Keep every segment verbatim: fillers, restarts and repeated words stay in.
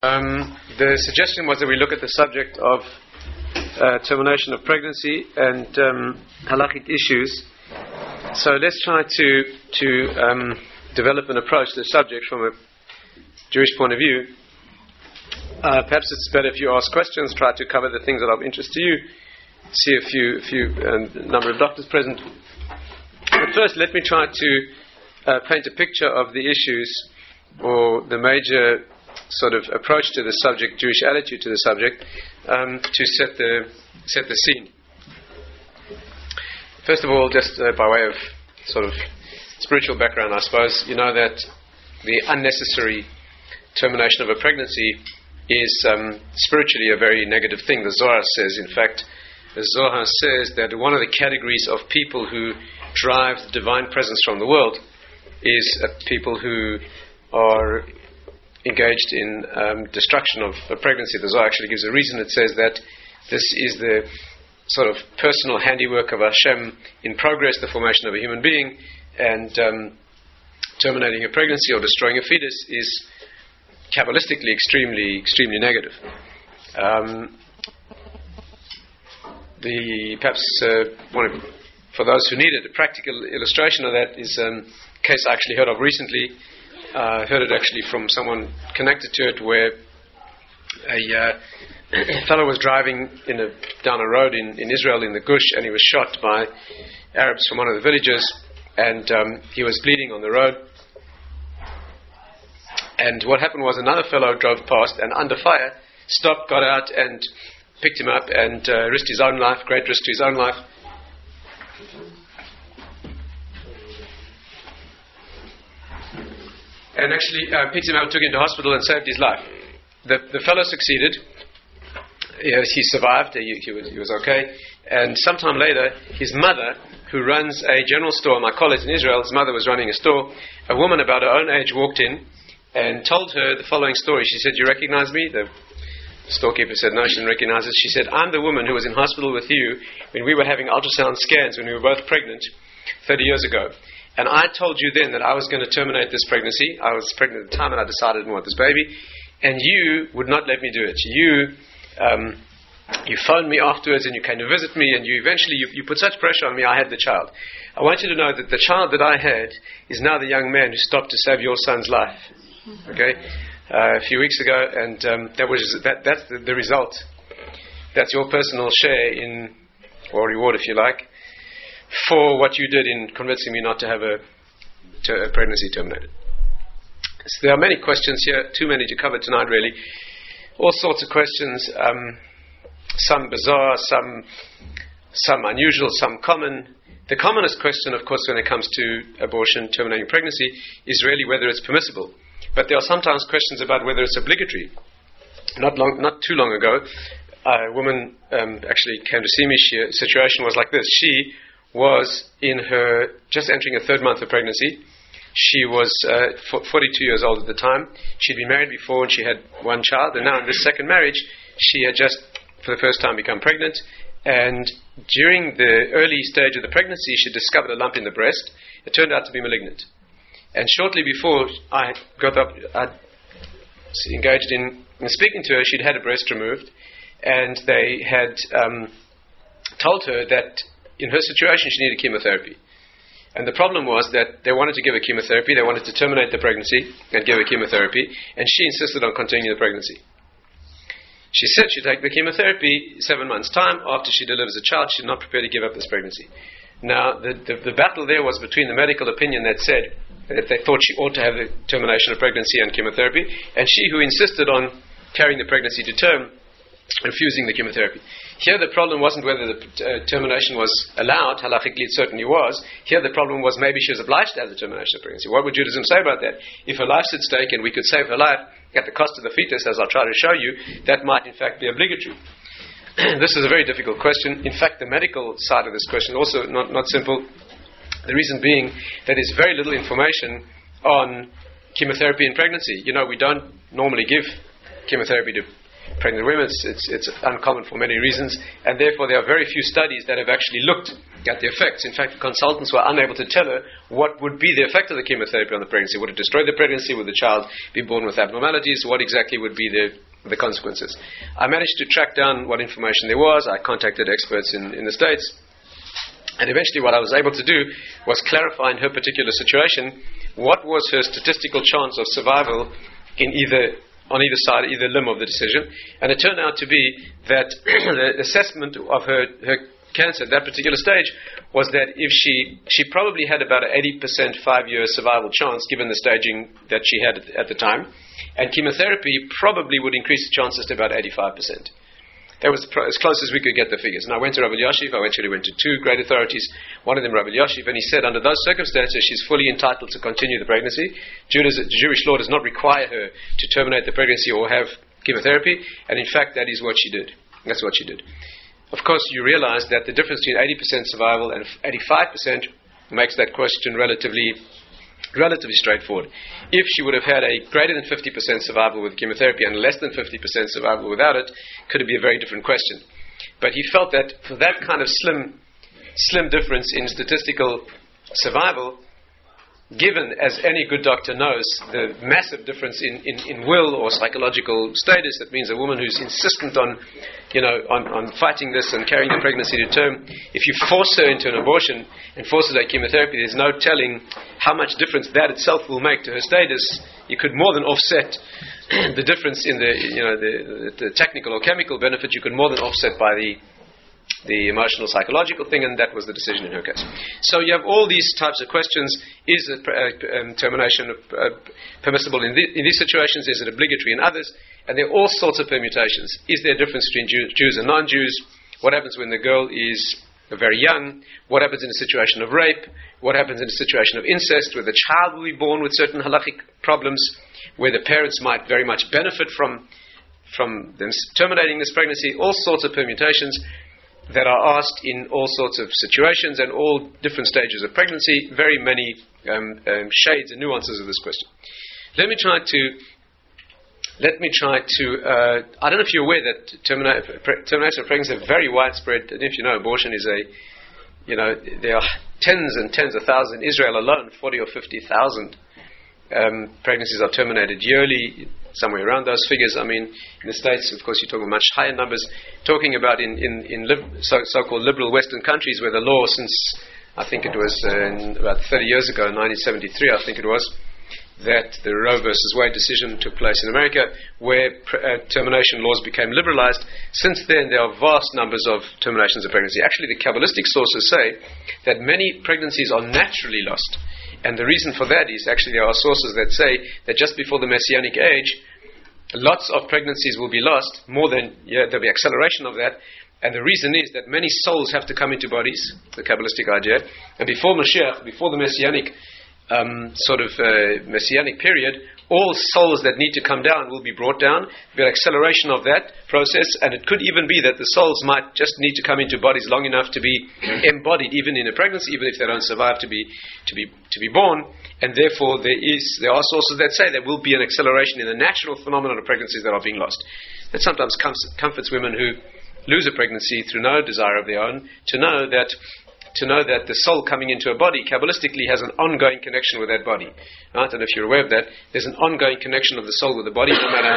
Um, the suggestion was that we look at the subject of uh, termination of pregnancy and um, halakhic issues. So let's try to to um, develop an approach to the subject from a Jewish point of view. Uh, perhaps it's better if you ask questions, try to cover the things that are of interest to you. See a few, few um, number of doctors present. But first, let me try to uh, paint a picture of the issues or the major sort of approach to the subject, Jewish attitude to the subject, um, to set the set the scene. First of all, just uh, by way of sort of spiritual background, I suppose, you know that the unnecessary termination of a pregnancy is um, spiritually a very negative thing. The Zohar says, in fact, the Zohar says that one of the categories of people who drive the divine presence from the world is uh, people who are engaged in um, destruction of a pregnancy. The Zohar actually gives a reason. It says that this is the sort of personal handiwork of Hashem in progress, the formation of a human being, and um, terminating a pregnancy or destroying a fetus is Kabbalistically extremely, extremely negative. Um, the perhaps uh, one of, for those who need it, a practical illustration of that is um, a case I actually heard of recently. I uh, heard it actually from someone connected to it, where a uh, fellow was driving in a, down a road in, in Israel in the Gush, and he was shot by Arabs from one of the villages, and um, he was bleeding on the road. And what happened was another fellow drove past and under fire, stopped, got out and picked him up and uh, risked his own life, great risk to his own life. And actually uh, picked him up, took him to hospital and saved his life. The the fellow succeeded. Yes, he survived. He, he, was, he was okay. And sometime later, his mother, who runs a general store, my college in Israel, his mother was running a store. A woman about her own age walked in and told her the following story. She said, "You recognize me?" The storekeeper said, "No, she didn't recognize us." She said, "I'm the woman who was in hospital with you when we were having ultrasound scans when we were both pregnant thirty years ago. And I told you then that I was going to terminate this pregnancy. I was pregnant at the time and I decided I didn't want this baby. And you would not let me do it. You um, you phoned me afterwards and you came to visit me and you eventually, you, you put such pressure on me, I had the child. I want you to know that the child that I had is now the young man who stopped to save your son's life." Okay? Uh, a few weeks ago, and um, that was that. That's the, the result. That's your personal share in, or reward, if you like, for what you did in convincing me not to have a, to, a pregnancy terminated. So there are many questions here, too many to cover tonight, really. All sorts of questions, um, some bizarre, some some unusual, some common. The commonest question, of course, when it comes to abortion, terminating pregnancy, is really whether it's permissible. But there are sometimes questions about whether it's obligatory. Not long, not too long ago, a woman um, actually came to see me. She, the situation was like this. She was in her, just entering her third month of pregnancy. She was uh, forty-two years old at the time. She'd been married before and she had one child. And now in this second marriage, she had just, for the first time, become pregnant. And during the early stage of the pregnancy, she discovered a lump in the breast. It turned out to be malignant. And shortly before I got up, I engaged in, in speaking to her. She'd had a breast removed, and they had um, told her that in her situation she needed chemotherapy. And the problem was that they wanted to give her chemotherapy, they wanted to terminate the pregnancy and give her chemotherapy, and she insisted on continuing the pregnancy. She said she'd take the chemotherapy seven months' time. After she delivers a child, she's not prepared to give up this pregnancy. Now, the, the, the battle there was between the medical opinion that said that they thought she ought to have the termination of pregnancy and chemotherapy, and she who insisted on carrying the pregnancy to term, refusing the chemotherapy. Here the problem wasn't whether the uh, termination was allowed. Halakhically it certainly was. Here the problem was maybe she was obliged to have the termination of pregnancy. What would Judaism say about that? If her life's at stake and we could save her life at the cost of the fetus, as I'll try to show you, that might in fact be obligatory. This is a very difficult question. In fact, the medical side of this question also not, not simple. The reason being that there's very little information on chemotherapy in pregnancy. You know, we don't normally give chemotherapy to pregnant women. It's, it's, it's uncommon for many reasons, and therefore there are very few studies that have actually looked at the effects. In fact, the consultants were unable to tell her what would be the effect of the chemotherapy on the pregnancy. Would it destroy the pregnancy? Would the child be born with abnormalities? What exactly would be the, the consequences? I managed to track down what information there was. I contacted experts in, in the States. And eventually what I was able to do was clarify in her particular situation what was her statistical chance of survival in either on either side, either limb of the decision. And it turned out to be that the assessment of her, her cancer at that particular stage was that if she she probably had about an eighty percent five-year survival chance given the staging that she had at, at the time, and chemotherapy probably would increase the chances to about eighty-five percent. That was pro- as close as we could get the figures. And I went to Rav Elyashiv. I actually went to two great authorities, one of them Rav Elyashiv, and he said under those circumstances she's fully entitled to continue the pregnancy. Judas, Jewish law does not require her to terminate the pregnancy or have chemotherapy, and in fact that is what she did. That's what she did. Of course, you realize that the difference between eighty percent survival and eighty-five percent makes that question relatively relatively straightforward. If she would have had a greater than fifty percent survival with chemotherapy and less than fifty percent survival without it, could it be a very different question. But he felt that for that kind of slim slim difference in statistical survival, given, as any good doctor knows, the massive difference in, in, in will or psychological status, that means a woman who's insistent on, you know, on, on fighting this and carrying the pregnancy to term, if you force her into an abortion and force her to chemotherapy, there's no telling how much difference that itself will make to her status. You could more than offset the difference in the, you know, the, the, the technical or chemical benefit. You could more than offset by the the emotional, psychological thing, and that was the decision in her case. So you have all these types of questions. Is it, uh, um, termination uh, permissible in, the, in these situations? Is it obligatory in others? And there are all sorts of permutations. Is there a difference between Jew, Jews and non-Jews? What happens when the girl is very young? What happens in a situation of rape? What happens in a situation of incest, where the child will be born with certain halachic problems, where the parents might very much benefit from, from them terminating this pregnancy? All sorts of permutations that are asked in all sorts of situations and all different stages of pregnancy, very many um, um, shades and nuances of this question. Let me try to, let me try to, uh, I don't know if you're aware that termina- pre- termination of pregnancy is very widespread, and if you know, abortion is a, you know, there are tens and tens of thousands, in Israel alone, forty or fifty thousand um, pregnancies are terminated yearly, somewhere around those figures. I mean, in the States, of course, you're talking much higher numbers. Talking about in, in, in lib- so, so-called liberal Western countries where the law since, I think it was uh, in about thirty years ago, nineteen seventy-three, I think it was, that the Roe versus Wade decision took place in America, where pr- uh, termination laws became liberalized. Since then, there are vast numbers of terminations of pregnancy. Actually, the Kabbalistic sources say that many pregnancies are naturally lost. And the reason for that is, actually, there are sources that say that just before the Messianic age, lots of pregnancies will be lost, more than, yeah, there'll be acceleration of that. And the reason is that many souls have to come into bodies, the Kabbalistic idea. And before Mashiach, before the Messianic um, sort of uh, Messianic period, all souls that need to come down will be brought down. There'll be an acceleration of that process, and it could even be that the souls might just need to come into bodies long enough to be embodied, even in a pregnancy, even if they don't survive to be to be to be born. And therefore, there is there are sources that say there will be an acceleration in the natural phenomenon of pregnancies that are being lost. That sometimes com- comforts women who lose a pregnancy through no desire of their own to know that. To know that the soul coming into a body, Kabbalistically, has an ongoing connection with that body. Right? And if you're aware of that, there's an ongoing connection of the soul with the body, no matter,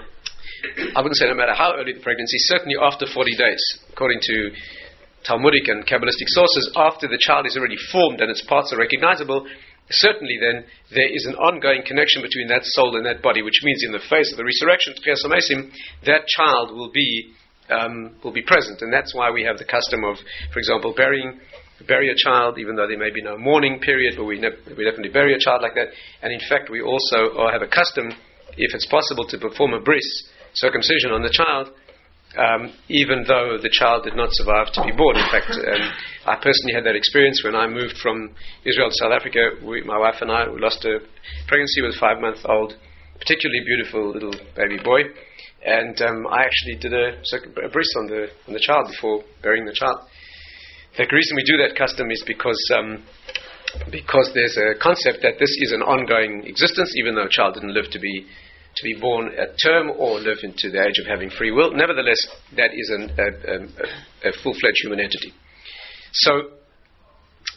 I wouldn't say no matter how early the pregnancy, certainly after forty days. According to Talmudic and Kabbalistic sources, after the child is already formed and its parts are recognizable, certainly then there is an ongoing connection between that soul and that body, which means in the face of the resurrection, that child will be Um, will be present, and that's why we have the custom of, for example, burying bury a child, even though there may be no mourning period, but we, ne- we definitely bury a child like that. And in fact, we also uh, have a custom, if it's possible, to perform a bris, circumcision on the child, um, even though the child did not survive to be born. In fact, um, I personally had that experience when I moved from Israel to South Africa. We, my wife and I, we lost a pregnancy with a five-month-old, particularly beautiful little baby boy. And um, I actually did a, a bris on the on the child before burying the child. The reason we do that custom is because um, because there's a concept that this is an ongoing existence, even though a child didn't live to be to be born at term or live into the age of having free will. Nevertheless, that is an, a, a, a full-fledged human entity. So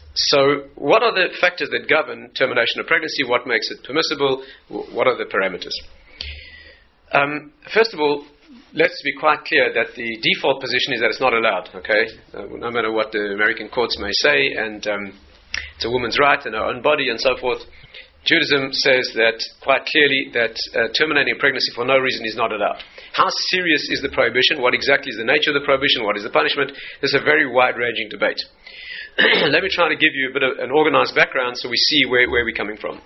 So, what are the factors that govern termination of pregnancy? What makes it permissible? What are the parameters? Um, first of all, let's be quite clear that the default position is that it's not allowed, okay? Uh, no matter what the American courts may say, and um, it's a woman's right and her own body and so forth. Judaism says that quite clearly that uh, terminating a pregnancy for no reason is not allowed. How serious is the prohibition? What exactly is the nature of the prohibition? What is the punishment? There's a very wide-ranging debate. Let me try to give you a bit of an organized background so we see where, where we're coming from.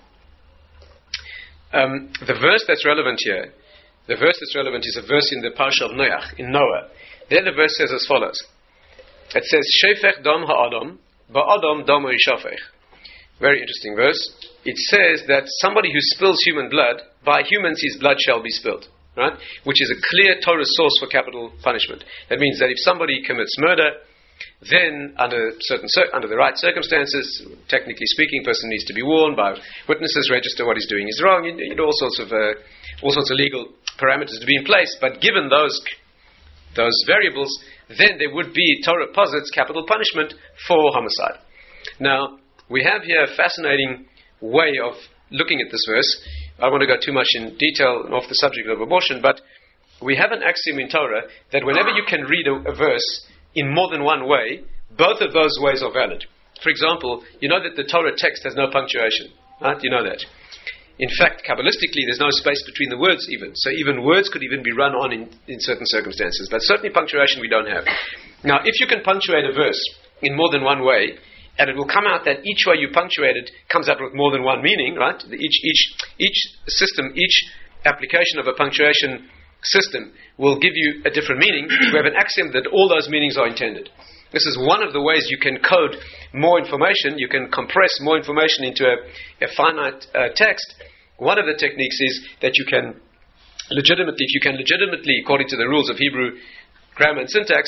Um, the verse that's relevant here, the verse that's relevant is a verse in the Parsha of Noach, in Noah. There the verse says as follows. It says, Shefech dam ha'adam, ba'adam dam ha'ishafech. Very interesting verse. It says that somebody who spills human blood, by humans his blood shall be spilled. Right? Which is a clear Torah source for capital punishment. That means that if somebody commits murder, then under certain cir- under the right circumstances, technically speaking, person needs to be warned by witnesses, register what he's doing is wrong, you need all sorts of uh, all sorts of legal parameters to be in place. But given those those variables, then there would be Torah posits capital punishment for homicide. Now, we have here a fascinating way of looking at this verse. I don't want to go too much in detail off the subject of abortion, but we have an axiom in Torah that whenever you can read a, a verse in more than one way, both of those ways are valid. For example, you know that the Torah text has no punctuation, right? You know that. In fact, Kabbalistically, there's no space between the words even. So even words could even be run on in, in certain circumstances. But certainly punctuation we don't have. Now, if you can punctuate a verse in more than one way, and it will come out that each way you punctuate it comes out with more than one meaning, right? The each, each, each system, each application of a punctuation system will give you a different meaning. We have an axiom that all those meanings are intended. This is one of the ways you can code more information. You can compress more information into a, a finite uh, text. One of the techniques is that you can legitimately, if you can legitimately, according to the rules of Hebrew grammar and syntax,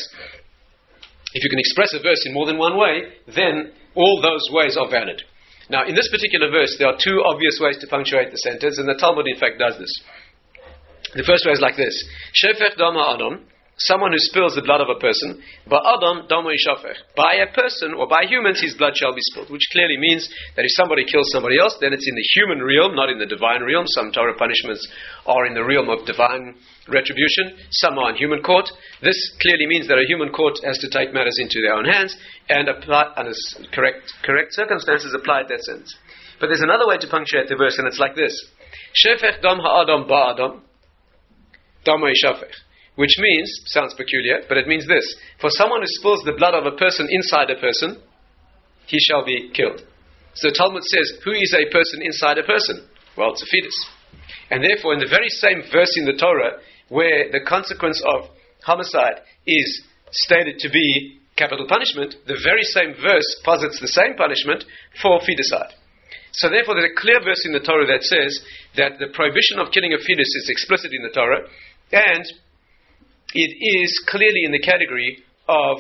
if you can express a verse in more than one way, then all those ways are valid. Now, in this particular verse, there are two obvious ways to punctuate the sentence, and the Talmud, in fact, does this. The first way is like this. Shefech dam ha'adam, someone who spills the blood of a person, ba'adam dam ha'ishafech. By a person, or by humans, his blood shall be spilled, which clearly means that if somebody kills somebody else, then it's in the human realm, not in the divine realm. Some Torah punishments are in the realm of divine retribution. Some are in human court. This clearly means that a human court has to take matters into their own hands and apply, under correct, correct circumstances, apply that sentence. But there's another way to punctuate the verse, and it's like this. Shefech dam ha'adam ba'adam dam ha'ishafech. Which means, sounds peculiar, but it means this. For someone who spills the blood of a person inside a person, he shall be killed. So Talmud says, who is a person inside a person? Well, it's a fetus. And therefore, in the very same verse in the Torah, where the consequence of homicide is stated to be capital punishment, the very same verse posits the same punishment for feticide. So therefore, there's a clear verse in the Torah that says that the prohibition of killing a fetus is explicit in the Torah, and it is clearly in the category of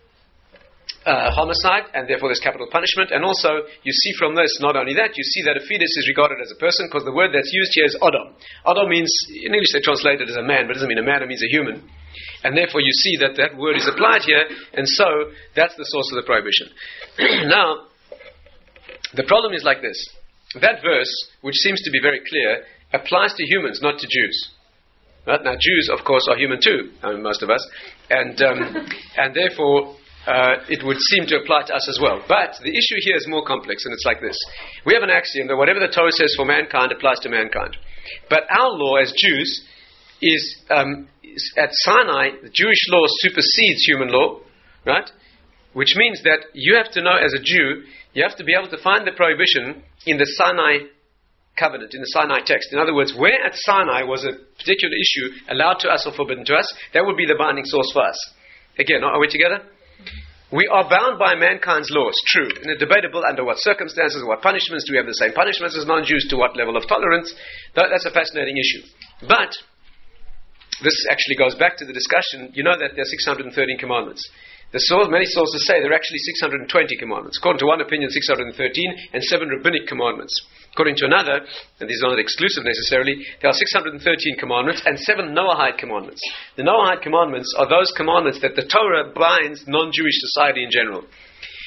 uh, homicide, and therefore there's capital punishment. And also, you see from this, not only that, you see that a fetus is regarded as a person, because the word that's used here is Adam. Adam means, in English they translate it as a man, but it doesn't mean a man, it means a human. And therefore you see that that word is applied here, and so that's the source of the prohibition. Now, the problem is like this. That verse, which seems to be very clear, applies to humans, not to Jews. Right? Now, Jews, of course, are human too, I mean, most of us, and um, and therefore uh, it would seem to apply to us as well. But the issue here is more complex, and it's like this. We have an axiom that whatever the Torah says for mankind applies to mankind. But our law as Jews is, um, is at Sinai, the Jewish law supersedes human law, right? Which means that you have to know as a Jew, you have to be able to find the prohibition in the Sinai covenant, in the Sinai text. In other words, where at Sinai was a particular issue allowed to us or forbidden to us, that would be the binding source for us. Again, are we together? We are bound by mankind's laws, true, and it's debatable under what circumstances, what punishments. Do we have the same punishments as non-Jews? To what level of tolerance? That's a fascinating issue. But this actually goes back to the discussion. You know that there are six hundred thirteen commandments. The source, many sources say there are actually six hundred twenty commandments. According to one opinion, six hundred thirteen, and seven rabbinic commandments. According to another, and these are not exclusive necessarily, there are six hundred thirteen commandments and seven Noahide commandments. The Noahide commandments are those commandments that the Torah binds non-Jewish society in general.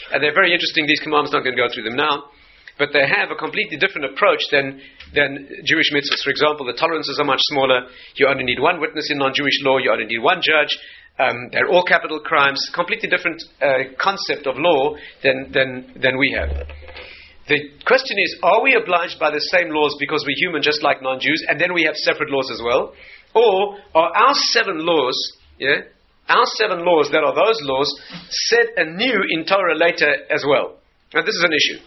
And they're very interesting. These commandments, not going to go through them now. But they have a completely different approach than, than Jewish mitzvahs. For example, the tolerances are much smaller. You only need one witness in non-Jewish law. You only need one judge. Um, they're all capital crimes. Completely different uh, concept of law than, than, than we have. The question is, are we obliged by the same laws because we're human just like non-Jews, and then we have separate laws as well? Or are our seven laws, yeah, our seven laws that are those laws, set anew in Torah later as well? Now this is an issue.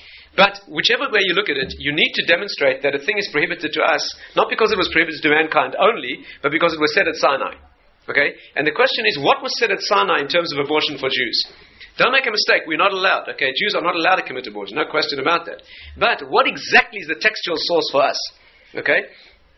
But whichever way you look at it, you need to demonstrate that a thing is prohibited to us, not because it was prohibited to mankind only, but because it was said at Sinai. Okay? And the question is, what was said at Sinai in terms of abortion for Jews? Don't make a mistake, we're not allowed. Okay? Jews are not allowed to commit abortion, no question about that. But what exactly is the textual source for us? Okay?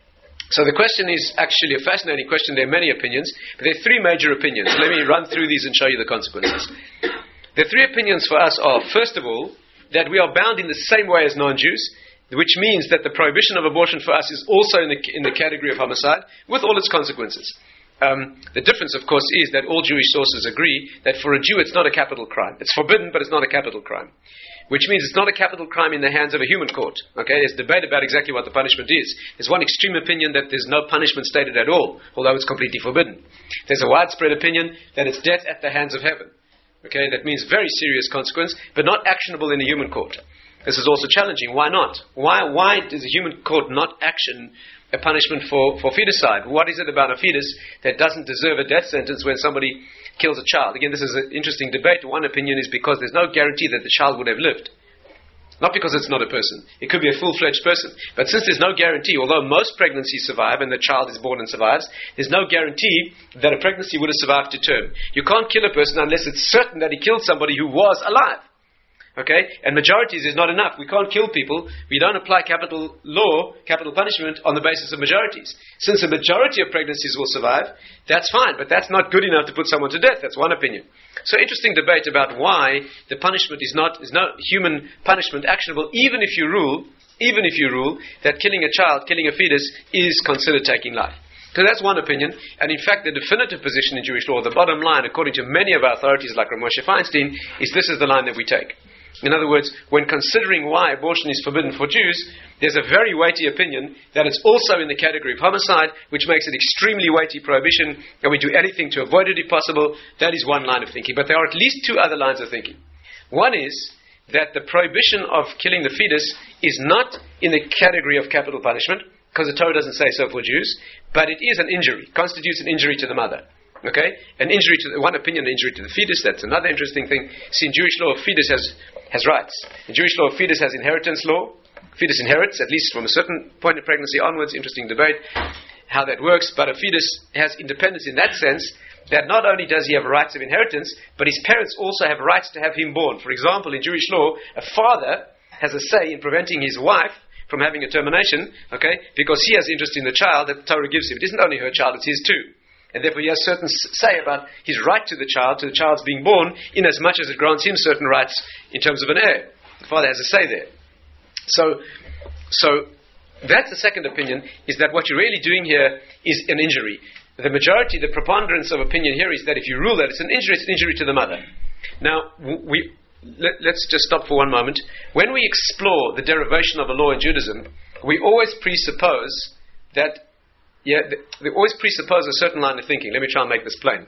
So the question is actually a fascinating question. There are many opinions, but there are three major opinions. Let me run through these and show you the consequences. The three opinions for us are, first of all, that we are bound in the same way as non-Jews, which means that the prohibition of abortion for us is also in the, in the category of homicide, with all its consequences. Um, the difference, of course, is that all Jewish sources agree that for a Jew it's not a capital crime. It's forbidden, but it's not a capital crime. Which means it's not a capital crime in the hands of a human court. Okay, there's debate about exactly what the punishment is. There's one extreme opinion that there's no punishment stated at all, although it's completely forbidden. There's a widespread opinion that it's death at the hands of heaven. Okay, that means very serious consequence, but not actionable in a human court. This is also challenging. Why not? Why why does a human court not action a punishment for, for feticide? What is it about a fetus that doesn't deserve a death sentence when somebody kills a child? Again, this is an interesting debate. One opinion is because there's no guarantee that the child would have lived. Not because it's not a person. It could be a full-fledged person. But since there's no guarantee, although most pregnancies survive and the child is born and survives, there's no guarantee that a pregnancy would have survived to term. You can't kill a person unless it's certain that he killed somebody who was alive. Okay? And majorities is not enough. We can't kill people. We don't apply capital law, capital punishment, on the basis of majorities. Since a majority of pregnancies will survive, that's fine, but that's not good enough to put someone to death. That's one opinion. So interesting debate about why the punishment is not is not human punishment actionable, even if you rule, even if you rule that killing a child, killing a fetus, is considered taking life. So that's one opinion, and in fact the definitive position in Jewish law, the bottom line, according to many of our authorities like Rav Moshe Feinstein, is this is the line that we take. In other words, when considering why abortion is forbidden for Jews, there's a very weighty opinion that it's also in the category of homicide, which makes it extremely weighty prohibition, and we do anything to avoid it if possible. That is one line of thinking. But there are at least two other lines of thinking. One is that the prohibition of killing the fetus is not in the category of capital punishment, because the Torah doesn't say so for Jews, but it is an injury, constitutes an injury to the mother. Okay? An injury to the, one opinion, an injury to the fetus. That's another interesting thing. See, in Jewish law, a fetus has, has rights. In Jewish law, a fetus has inheritance law. Fetus inherits, at least from a certain point of pregnancy onwards. Interesting debate how that works. But a fetus has independence in that sense, that not only does he have rights of inheritance, but his parents also have rights to have him born. For example, in Jewish law, a father has a say in preventing his wife from having a termination, okay, because he has interest in the child that the Torah gives him. It isn't only her child, it's his too. And therefore he has certain say about his right to the child, to the child's being born, in as much as it grants him certain rights in terms of an heir. The father has a say there. So, so that's the second opinion, is that what you're really doing here is an injury. The majority, the preponderance of opinion here is that if you rule that it's an injury, it's an injury to the mother. Now, we let, let's just stop for one moment. When we explore the derivation of a law in Judaism, we always presuppose that Yeah, they, they always presuppose a certain line of thinking. Let me try and make this plain.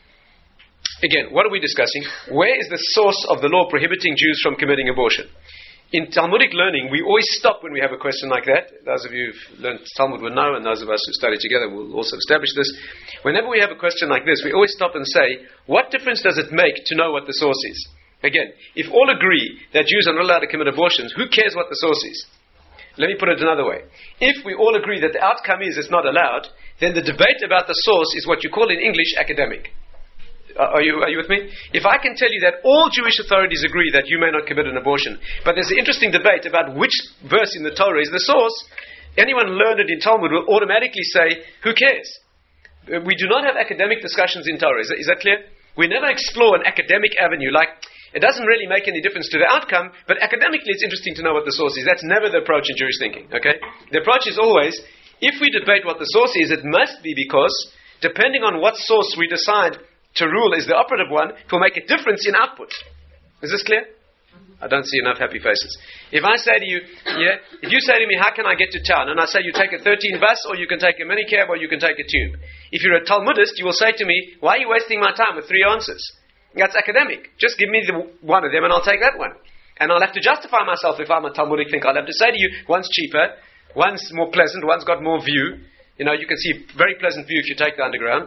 Again, what are we discussing? Where is the source of the law prohibiting Jews from committing abortion? In Talmudic learning, we always stop when we have a question like that. Those of you who've learned Talmud will know, and those of us who study together will also establish this. Whenever we have a question like this, we always stop and say, what difference does it make to know what the source is? Again, if all agree that Jews are not allowed to commit abortions, who cares what the source is? Let me put it another way. If we all agree that the outcome is it's not allowed, then the debate about the source is what you call in English academic. Uh, are you are you with me? If I can tell you that all Jewish authorities agree that you may not commit an abortion, but there's an interesting debate about which verse in the Torah is the source, anyone learned in Talmud will automatically say, who cares? We do not have academic discussions in Torah. Is that, is that clear? We never explore an academic avenue like, it doesn't really make any difference to the outcome, but academically it's interesting to know what the source is. That's never the approach in Jewish thinking, okay? The approach is always, if we debate what the source is, it must be because, depending on what source we decide to rule is the operative one, it will make a difference in output. Is this clear? I don't see enough happy faces. If I say to you, yeah, if you say to me, how can I get to town? And I say, you take a thirteen bus, or you can take a minicab, or you can take a tube. If you're a Talmudist, you will say to me, why are you wasting my time with three answers? That's academic. Just give me the one of them and I'll take that one. And I'll have to justify myself if I'm a Talmudic thinker. I'll have to say to you, one's cheaper, one's more pleasant, one's got more view. You know, you can see a very pleasant view if you take the underground.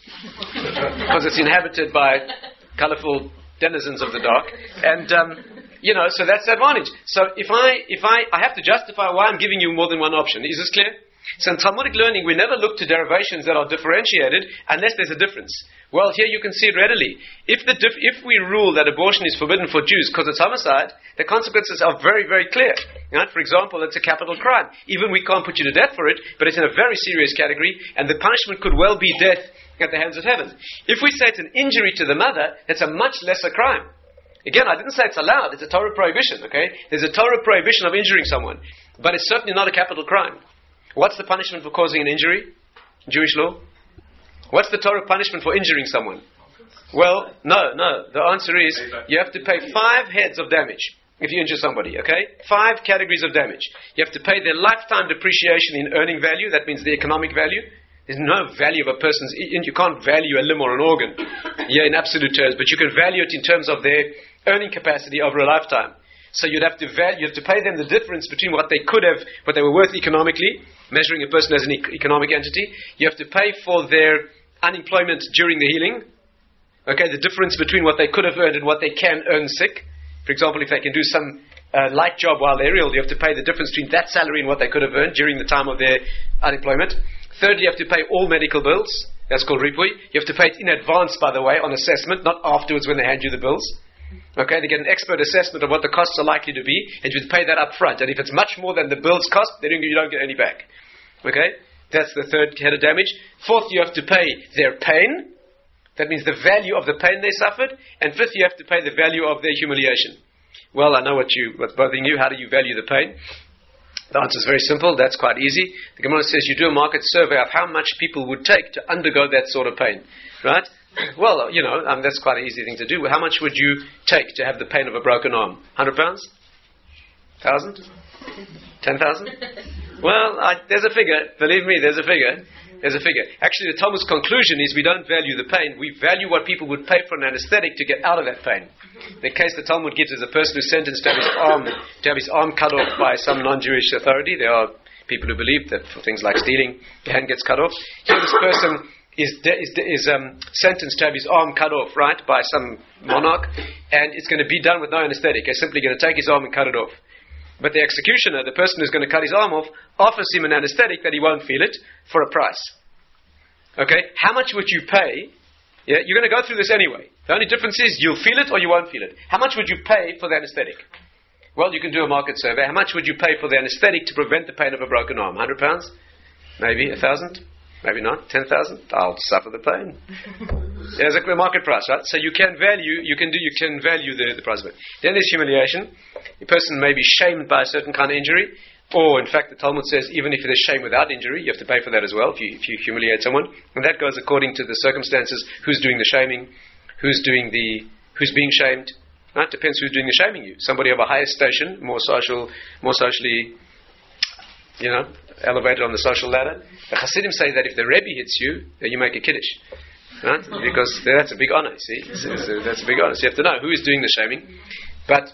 Because it's inhabited by colourful denizens of the dark. And, um, you know, so that's the advantage. So if I, if I, I have to justify why I'm giving you more than one option. Is this clear? So in Talmudic learning, we never look to derivations that are differentiated unless there's a difference. Well, here you can see it readily. If the dif- if we rule that abortion is forbidden for Jews because it's homicide, the consequences are very, very clear. Right? For example, it's a capital crime. Even we can't put you to death for it, but it's in a very serious category, and the punishment could well be death at the hands of heaven. If we say it's an injury to the mother, that's a much lesser crime. Again, I didn't say it's allowed. It's a Torah prohibition, okay? There's a Torah prohibition of injuring someone, but it's certainly not a capital crime. What's the punishment for causing an injury? Jewish law? What's the Torah punishment for injuring someone? Well, no, no. The answer is you have to pay five heads of damage if you injure somebody, okay? Five categories of damage. You have to pay their lifetime depreciation in earning value. That means the economic value. There's no value of a person's... You can't value a limb or an organ, yeah, in absolute terms, but you can value it in terms of their earning capacity over a lifetime. So you'd have to value, you have to pay them the difference between what they could have, what they were worth economically, measuring a person as an e- economic entity. You have to pay for their unemployment during the healing. Okay, the difference between what they could have earned and what they can earn sick. For example, if they can do some uh, light job while they're ill, you have to pay the difference between that salary and what they could have earned during the time of their unemployment. Thirdly, you have to pay all medical bills. That's called ripui. You have to pay it in advance, by the way, on assessment, not afterwards when they hand you the bills. Okay, they get an expert assessment of what the costs are likely to be, and you pay that up front. And if it's much more than the bills cost, then you don't get any back. Okay, that's the third head of damage. Fourth, you have to pay their pain. That means the value of the pain they suffered. And fifth, you have to pay the value of their humiliation. Well, I know what you, what's bothering you. How do you value the pain? The answer is very simple. That's quite easy. The Gemara says you do a market survey of how much people would take to undergo that sort of pain. Right? Well, you know, um, that's quite an easy thing to do. How much would you take to have the pain of a broken arm? one hundred pounds? one thousand? ten thousand? Well, I, there's a figure. Believe me, there's a figure. There's a figure. Actually, the Talmud's conclusion is we don't value the pain. We value what people would pay for an anesthetic to get out of that pain. The case the Talmud gives is a person who's sentenced to have his arm, to have his arm cut off by some non-Jewish authority. There are people who believe that for things like stealing, the hand gets cut off. Here, this person is de- is, de- is um, sentenced to have his arm cut off, right, by some monarch, and it's going to be done with no anesthetic. They're simply going to take his arm and cut it off. But the executioner, the person who's going to cut his arm off, offers him an anesthetic that he won't feel it for a price. Okay? How much would you pay? Yeah, you're going to go through this anyway. The only difference is you'll feel it or you won't feel it. How much would you pay for the anesthetic? Well, you can do a market survey. How much would you pay for the anesthetic to prevent the pain of a broken arm? one hundred pounds? Maybe a thousand? Maybe not. ten thousand? I'll suffer the pain. There's a market price, right? So you can value, you can do, you can value the, the price of it. Then there's humiliation. A person may be shamed by a certain kind of injury, or in fact the Talmud says even if there's shame without injury, you have to pay for that as well if you, if you humiliate someone. And that goes according to the circumstances, who's doing the shaming, who's doing the, who's being shamed. Right? Depends who's doing the shaming you. Somebody of a higher station, more social, more socially, you know, elevated on the social ladder. The Hasidim say that if the Rebbe hits you, then you make a kiddush. Right? Because that's a big honor, see? It's, it's a, that's a big honor. So you have to know who is doing the shaming. But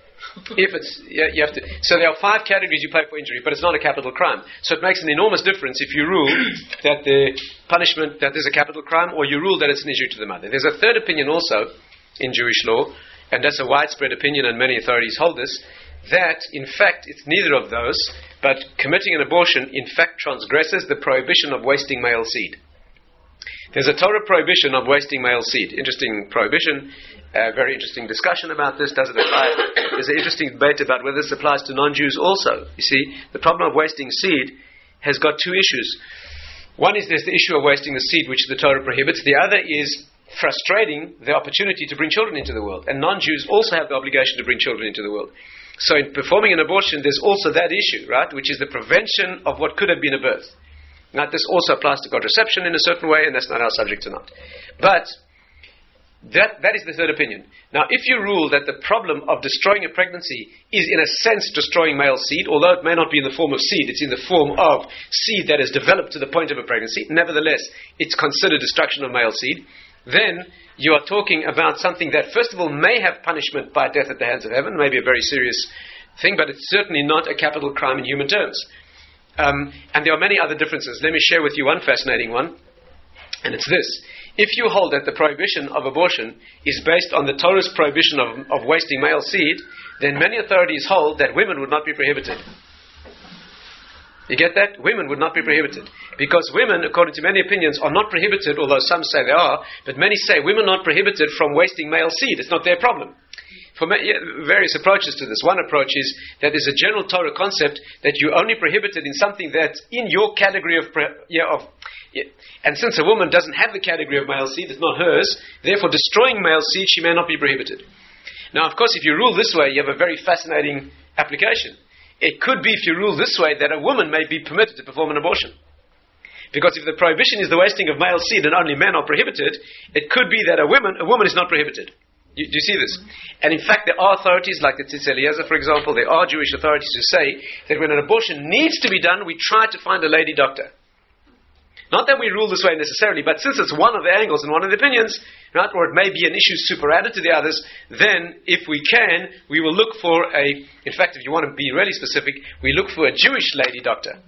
if it's, yeah, you have to, so there are five categories you pay for injury, but it's not a capital crime. So it makes an enormous difference if you rule that the punishment, that there's a capital crime, or you rule that it's an injury to the mother. There's a third opinion also in Jewish law, and that's a widespread opinion and many authorities hold this, that in fact it's neither of those, but committing an abortion in fact transgresses the prohibition of wasting male seed. There's a Torah prohibition of wasting male seed. Interesting prohibition, uh, very interesting discussion about this. Does it apply? There's an interesting debate about whether this applies to non-Jews also. You see, the problem of wasting seed has got two issues. One is there's the issue of wasting the seed, which the Torah prohibits. The other is frustrating the opportunity to bring children into the world. And non-Jews also have the obligation to bring children into the world. So in performing an abortion, there's also that issue, right, which is the prevention of what could have been a birth. Now, this also applies to contraception in a certain way, and that's not our subject tonight. But That, that is the third opinion. Now, if you rule that the problem of destroying a pregnancy is in a sense destroying male seed, although it may not be in the form of seed, it's in the form of seed that has developed to the point of a pregnancy, nevertheless, it's considered destruction of male seed, then you are talking about something that, first of all, may have punishment by death at the hands of heaven, maybe a very serious thing, but it's certainly not a capital crime in human terms. Um, and there are many other differences. Let me share with you one fascinating one, and it's this. If you hold that the prohibition of abortion is based on the Torah's prohibition of, of wasting male seed, then many authorities hold that women would not be prohibited. You get that? Women would not be prohibited. Because women, according to many opinions, are not prohibited, although some say they are, but many say women are not prohibited from wasting male seed. It's not their problem. For ma- yeah, various approaches to this. One approach is that there's a general Torah concept that you're only prohibited in something that's in your category of... Pre- yeah, of Yeah. And since a woman doesn't have the category of male seed, it's not hers, therefore destroying male seed, she may not be prohibited. Now, of course, if you rule this way, you have a very fascinating application. It could be, if you rule this way, that a woman may be permitted to perform an abortion. Because if the prohibition is the wasting of male seed and only men are prohibited, it could be that a woman, a woman is not prohibited. You, do you see this? And in fact, there are authorities like the Tzitz Eliezer, for example, there are Jewish authorities who say that when an abortion needs to be done, we try to find a lady doctor. Not that we rule this way necessarily, but since it's one of the angles and one of the opinions, right, or it may be an issue superadded to the others, then if we can, we will look for a, in fact, if you want to be really specific, we look for a Jewish lady doctor.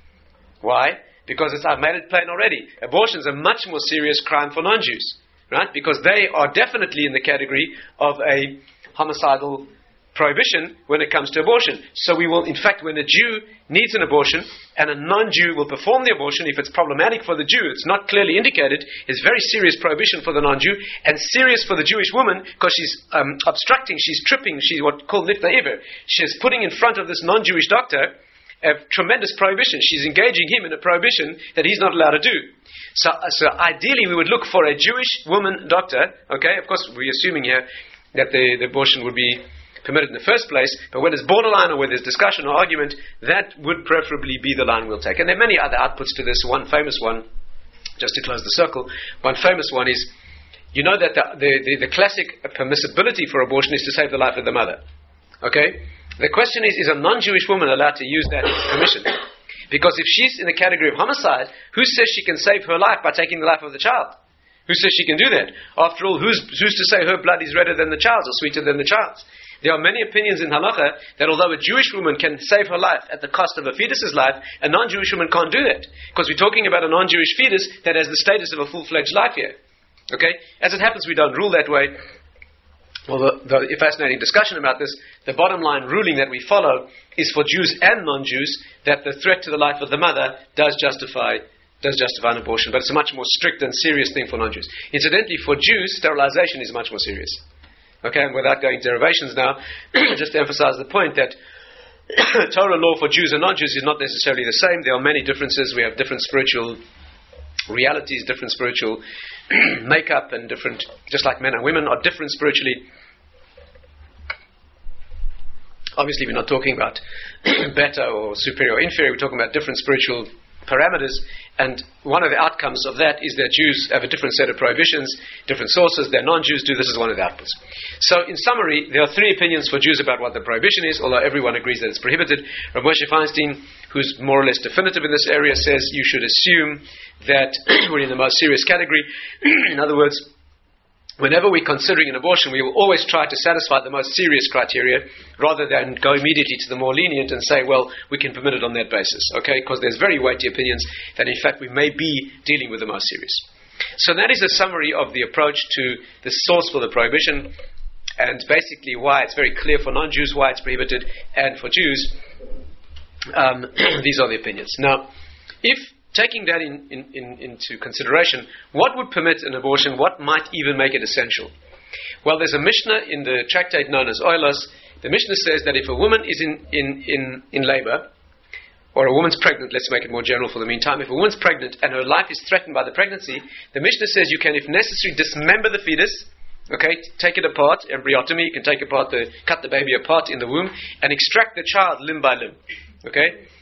Why? Because it's, I've made it plain already. Abortion is a much more serious crime for non-Jews, right? Because they are definitely in the category of a homicidal prohibition when it comes to abortion. So we will, in fact, when a Jew needs an abortion and a non-Jew will perform the abortion, if it's problematic for the Jew, it's not clearly indicated, it's very serious prohibition for the non-Jew and serious for the Jewish woman because she's um, obstructing, she's tripping, she's what called nifta iver. She's putting in front of this non-Jewish doctor a tremendous prohibition. She's engaging him in a prohibition that he's not allowed to do. So, so ideally we would look for a Jewish woman doctor, okay, of course we're assuming here that the, the abortion would be permitted in the first place, but when there's borderline or where there's discussion or argument, that would preferably be the line we'll take. And there are many other outputs to this. One famous one, just to close the circle, one famous one is, you know that the, the, the, the classic permissibility for abortion is to save the life of the mother. Okay? The question is, is a non-Jewish woman allowed to use that permission? Because if she's in the category of homicide, who says she can save her life by taking the life of the child? Who says she can do that? After all, who's, who's to say her blood is redder than the child's or sweeter than the child's? There are many opinions in halacha that although a Jewish woman can save her life at the cost of a fetus's life, a non-Jewish woman can't do that. Because we're talking about a non-Jewish fetus that has the status of a full-fledged life here. Okay? As it happens, we don't rule that way. Well, the, the fascinating discussion about this, the bottom line ruling that we follow is for Jews and non-Jews that the threat to the life of the mother does justify does justify an abortion. But it's a much more strict and serious thing for non-Jews. Incidentally, for Jews, sterilization is much more serious. Okay, and without going to derivations now, just to emphasize the point that Torah law for Jews and non-Jews is not necessarily the same. There are many differences. We have different spiritual realities, different spiritual makeup, and different, just like men and women are different spiritually. Obviously, we're not talking about better or superior or inferior. We're talking about different spiritual parameters, and one of the outcomes of that is that Jews have a different set of prohibitions, different sources. Their non-Jews do. This is one of the outputs. So, in summary, there are three opinions for Jews about what the prohibition is, although everyone agrees that it's prohibited. Rav Moshe Feinstein, who's more or less definitive in this area, says you should assume that we're in the most serious category. In other words, whenever we're considering an abortion, we will always try to satisfy the most serious criteria rather than go immediately to the more lenient and say, well, we can permit it on that basis, okay? Because there's very weighty opinions that, in fact, we may be dealing with the most serious. So that is a summary of the approach to the source for the prohibition, and basically why it's very clear for non-Jews why it's prohibited, and for Jews, um, these are the opinions. Now, if taking that in, in, in, into consideration, what would permit an abortion? What might even make it essential? Well, there's a Mishnah in the tractate known as Oilos. The Mishnah says that if a woman is in, in, in, in labor, or a woman's pregnant, let's make it more general for the meantime, if a woman's pregnant and her life is threatened by the pregnancy, the Mishnah says you can, if necessary, dismember the fetus, okay, take it apart, embryotomy, you can take apart the, cut the baby apart in the womb, and extract the child limb by limb, okay?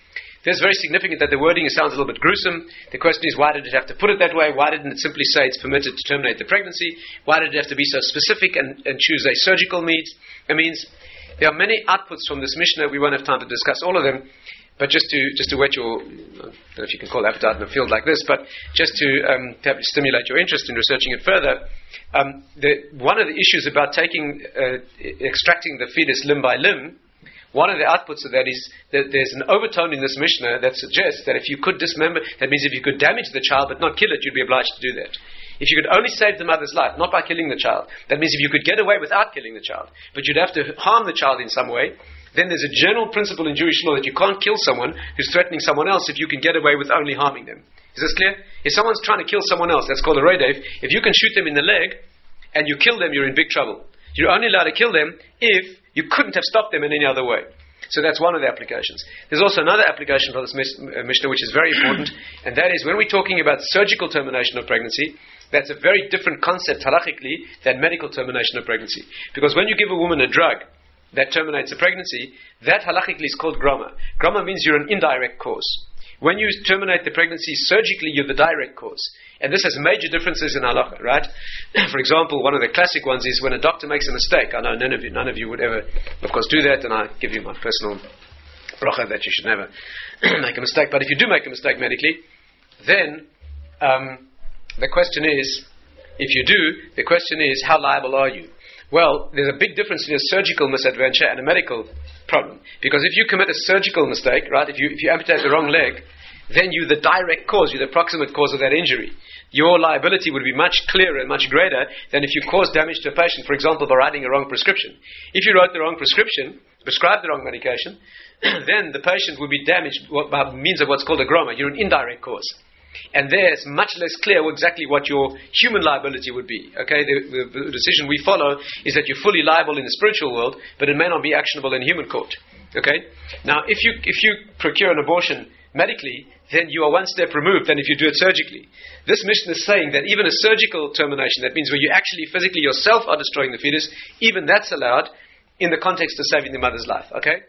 That's very significant that the wording sounds a little bit gruesome. The question is, why did it have to put it that way? Why didn't it simply say it's permitted to terminate the pregnancy? Why did it have to be so specific and, and choose a surgical means? It means there are many outputs from this Mishnah. We won't have time to discuss all of them. But just to just to whet your, I don't know if you can call it appetite in a field like this, but just to, um, to stimulate your interest in researching it further, um, the, one of the issues about taking, uh, extracting the fetus limb by limb, one of the outputs of that is that there's an overtone in this Mishnah that suggests that if you could dismember, that means if you could damage the child but not kill it, you'd be obliged to do that. If you could only save the mother's life, not by killing the child, that means if you could get away without killing the child, but you'd have to harm the child in some way, then there's a general principle in Jewish law that you can't kill someone who's threatening someone else if you can get away with only harming them. Is this clear? If someone's trying to kill someone else, that's called a rodev. If you can shoot them in the leg and you kill them, you're in big trouble. You're only allowed to kill them if you couldn't have stopped them in any other way. So that's one of the applications. There's also another application for this Mishnah which is very important, and that is when we're talking about surgical termination of pregnancy, that's a very different concept halachically than medical termination of pregnancy. Because when you give a woman a drug that terminates a pregnancy, that halachically is called groma. Groma means you're an indirect cause. When you terminate the pregnancy surgically, you're the direct cause. And this has major differences in halacha, right? For example, one of the classic ones is when a doctor makes a mistake. I know none of you, none of you would ever, of course, do that, and I give you my personal bracha that you should never make a mistake. But if you do make a mistake medically, then um, the question is, if you do, the question is, how liable are you? Well, there's a big difference between a surgical misadventure and a medical problem. Because if you commit a surgical mistake, right, if you if you amputate the wrong leg, then you're the direct cause, you're the proximate cause of that injury. Your liability would be much clearer and much greater than if you cause damage to a patient, for example, by writing a wrong prescription. If you wrote the wrong prescription, prescribed the wrong medication, then the patient would be damaged by means of what's called a groma. You're an indirect cause. And there it's much less clear exactly what your human liability would be. Okay, the, the, the decision we follow is that you're fully liable in the spiritual world, but it may not be actionable in human court. Okay, now if you if you procure an abortion medically, then you are one step removed than if you do it surgically. This Mishnah is saying that even a surgical termination, that means where you actually physically yourself are destroying the fetus, even that's allowed in the context of saving the mother's life. Okay.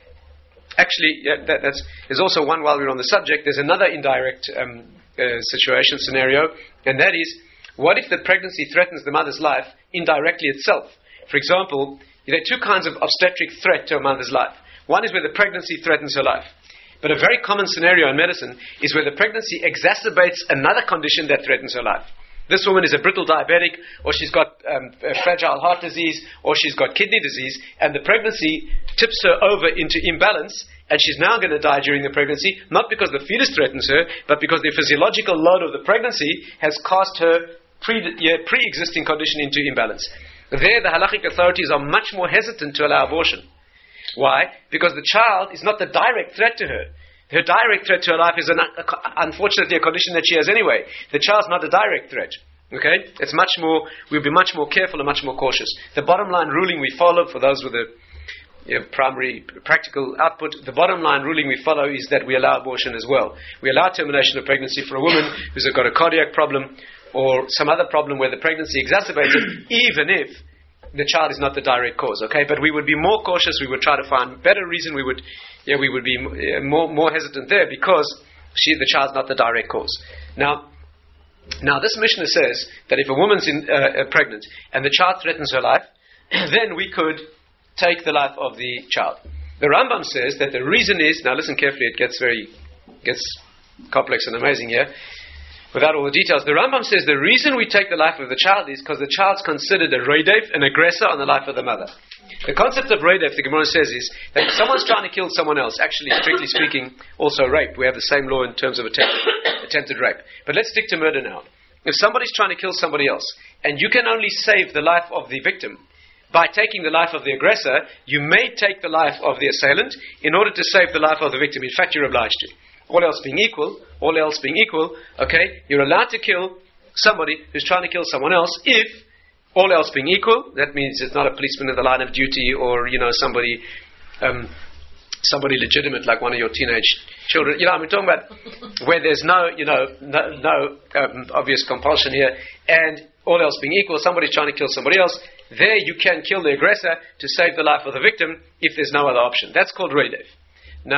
Actually, yeah, that, that's, there's also one while we're on the subject, there's another indirect um, uh, situation, scenario, and that is, what if the pregnancy threatens the mother's life indirectly itself? For example, there are two kinds of obstetric threat to a mother's life. One is where the pregnancy threatens her life. But a very common scenario in medicine is where the pregnancy exacerbates another condition that threatens her life. This woman is a brittle diabetic, or she's got um, a fragile heart disease, or she's got kidney disease, and the pregnancy tips her over into imbalance, and she's now going to die during the pregnancy, not because the fetus threatens her, but because the physiological load of the pregnancy has cast her pre, yeah, pre-existing condition into imbalance. There, the halachic authorities are much more hesitant to allow abortion. Why? Because the child is not the direct threat to her. Her direct threat to her life is, an, unfortunately, a condition that she has anyway. The child's not a direct threat. Okay? It's much more, we'll be much more careful and much more cautious. The bottom line ruling we follow, for those with the you know, primary practical output, the bottom line ruling we follow is that we allow abortion as well. We allow termination of pregnancy for a woman who's got a cardiac problem or some other problem where the pregnancy exacerbates it, even if the child is not the direct cause, okay? But we would be more cautious, we would try to find better reason, we would yeah, we would be uh, more more hesitant there because she, the child's not the direct cause. Now, now this Mishnah says that if a woman's in, uh, uh, pregnant and the child threatens her life, then we could take the life of the child. The Rambam says that the reason is, now listen carefully, it gets very, gets complex and amazing here. Without all the details, the Rambam says the reason we take the life of the child is because the child's considered a rodev, an aggressor on the life of the mother. The concept of rodev, the Gemara says, is that if someone's trying to kill someone else, actually, strictly speaking, also rape. We have the same law in terms of attempted, attempted rape. But let's stick to murder now. If somebody's trying to kill somebody else, and you can only save the life of the victim by taking the life of the aggressor, you may take the life of the assailant in order to save the life of the victim. In fact, you're obliged to. All else being equal, all else being equal, okay, you're allowed to kill somebody who's trying to kill someone else if, all else being equal, that means it's not a policeman in the line of duty or, you know, somebody um, somebody legitimate like one of your teenage children. You know, I'm talking about where there's no, you know, no, no um, obvious compulsion here, and all else being equal, somebody's trying to kill somebody else, there you can kill the aggressor to save the life of the victim if there's no other option. That's called rodev. Now,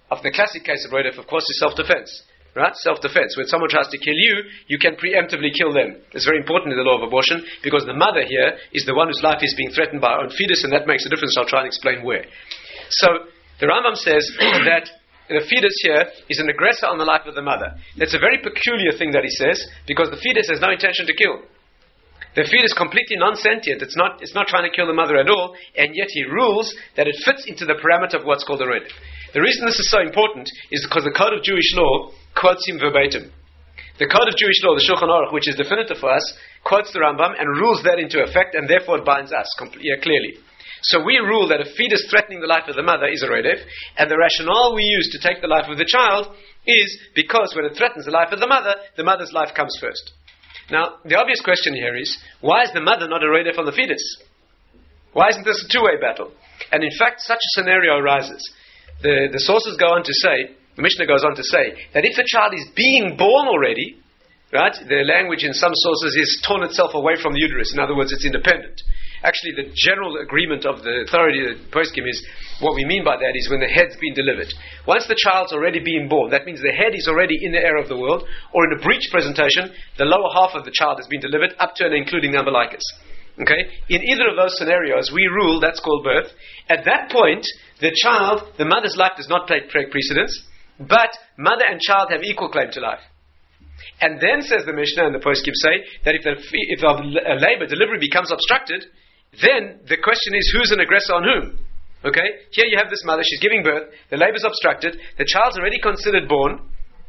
of the classic case of Rodef, of course, is self-defense. Right? Self-defense. When someone tries to kill you, you can preemptively kill them. It's very important in the law of abortion, because the mother here is the one whose life is being threatened by her own fetus, and that makes a difference. I'll try and explain where. So, the Rambam says that the fetus here is an aggressor on the life of the mother. That's a very peculiar thing that he says, because the fetus has no intention to kill. The fetus is completely non-sentient. It's not, it's not trying to kill the mother at all, and yet he rules that it fits into the parameter of what's called a Rodef. The reason this is so important is because the Code of Jewish Law quotes him verbatim. The Code of Jewish Law, the Shulchan Aruch, which is definitive for us, quotes the Rambam and rules that into effect, and therefore it binds us compl- yeah, clearly. So we rule that a fetus threatening the life of the mother is a Rodef, and the rationale we use to take the life of the child is because when it threatens the life of the mother, the mother's life comes first. Now, the obvious question here is, why is the mother not a Rodef on the fetus? Why isn't this a two-way battle? And in fact, such a scenario arises. The, the sources go on to say, the Mishnah goes on to say, that if a child is being born already, right, the language in some sources is torn itself away from the uterus. In other words, it's independent. Actually, the general agreement of the authority of the poskim is, what we mean by that is when the head's been delivered. Once the child's already being born, that means the head is already in the air of the world, or in a breech presentation, the lower half of the child has been delivered, up to and including the umbilicus. Okay? In either of those scenarios, we rule that's called birth. At that point, the child, the mother's life does not take precedence, but mother and child have equal claim to life. And then says the Mishnah and the poskim say that if the if the labor delivery becomes obstructed, then the question is who's an aggressor on whom? Okay? Here you have this mother, she's giving birth, the labor's obstructed, the child's already considered born,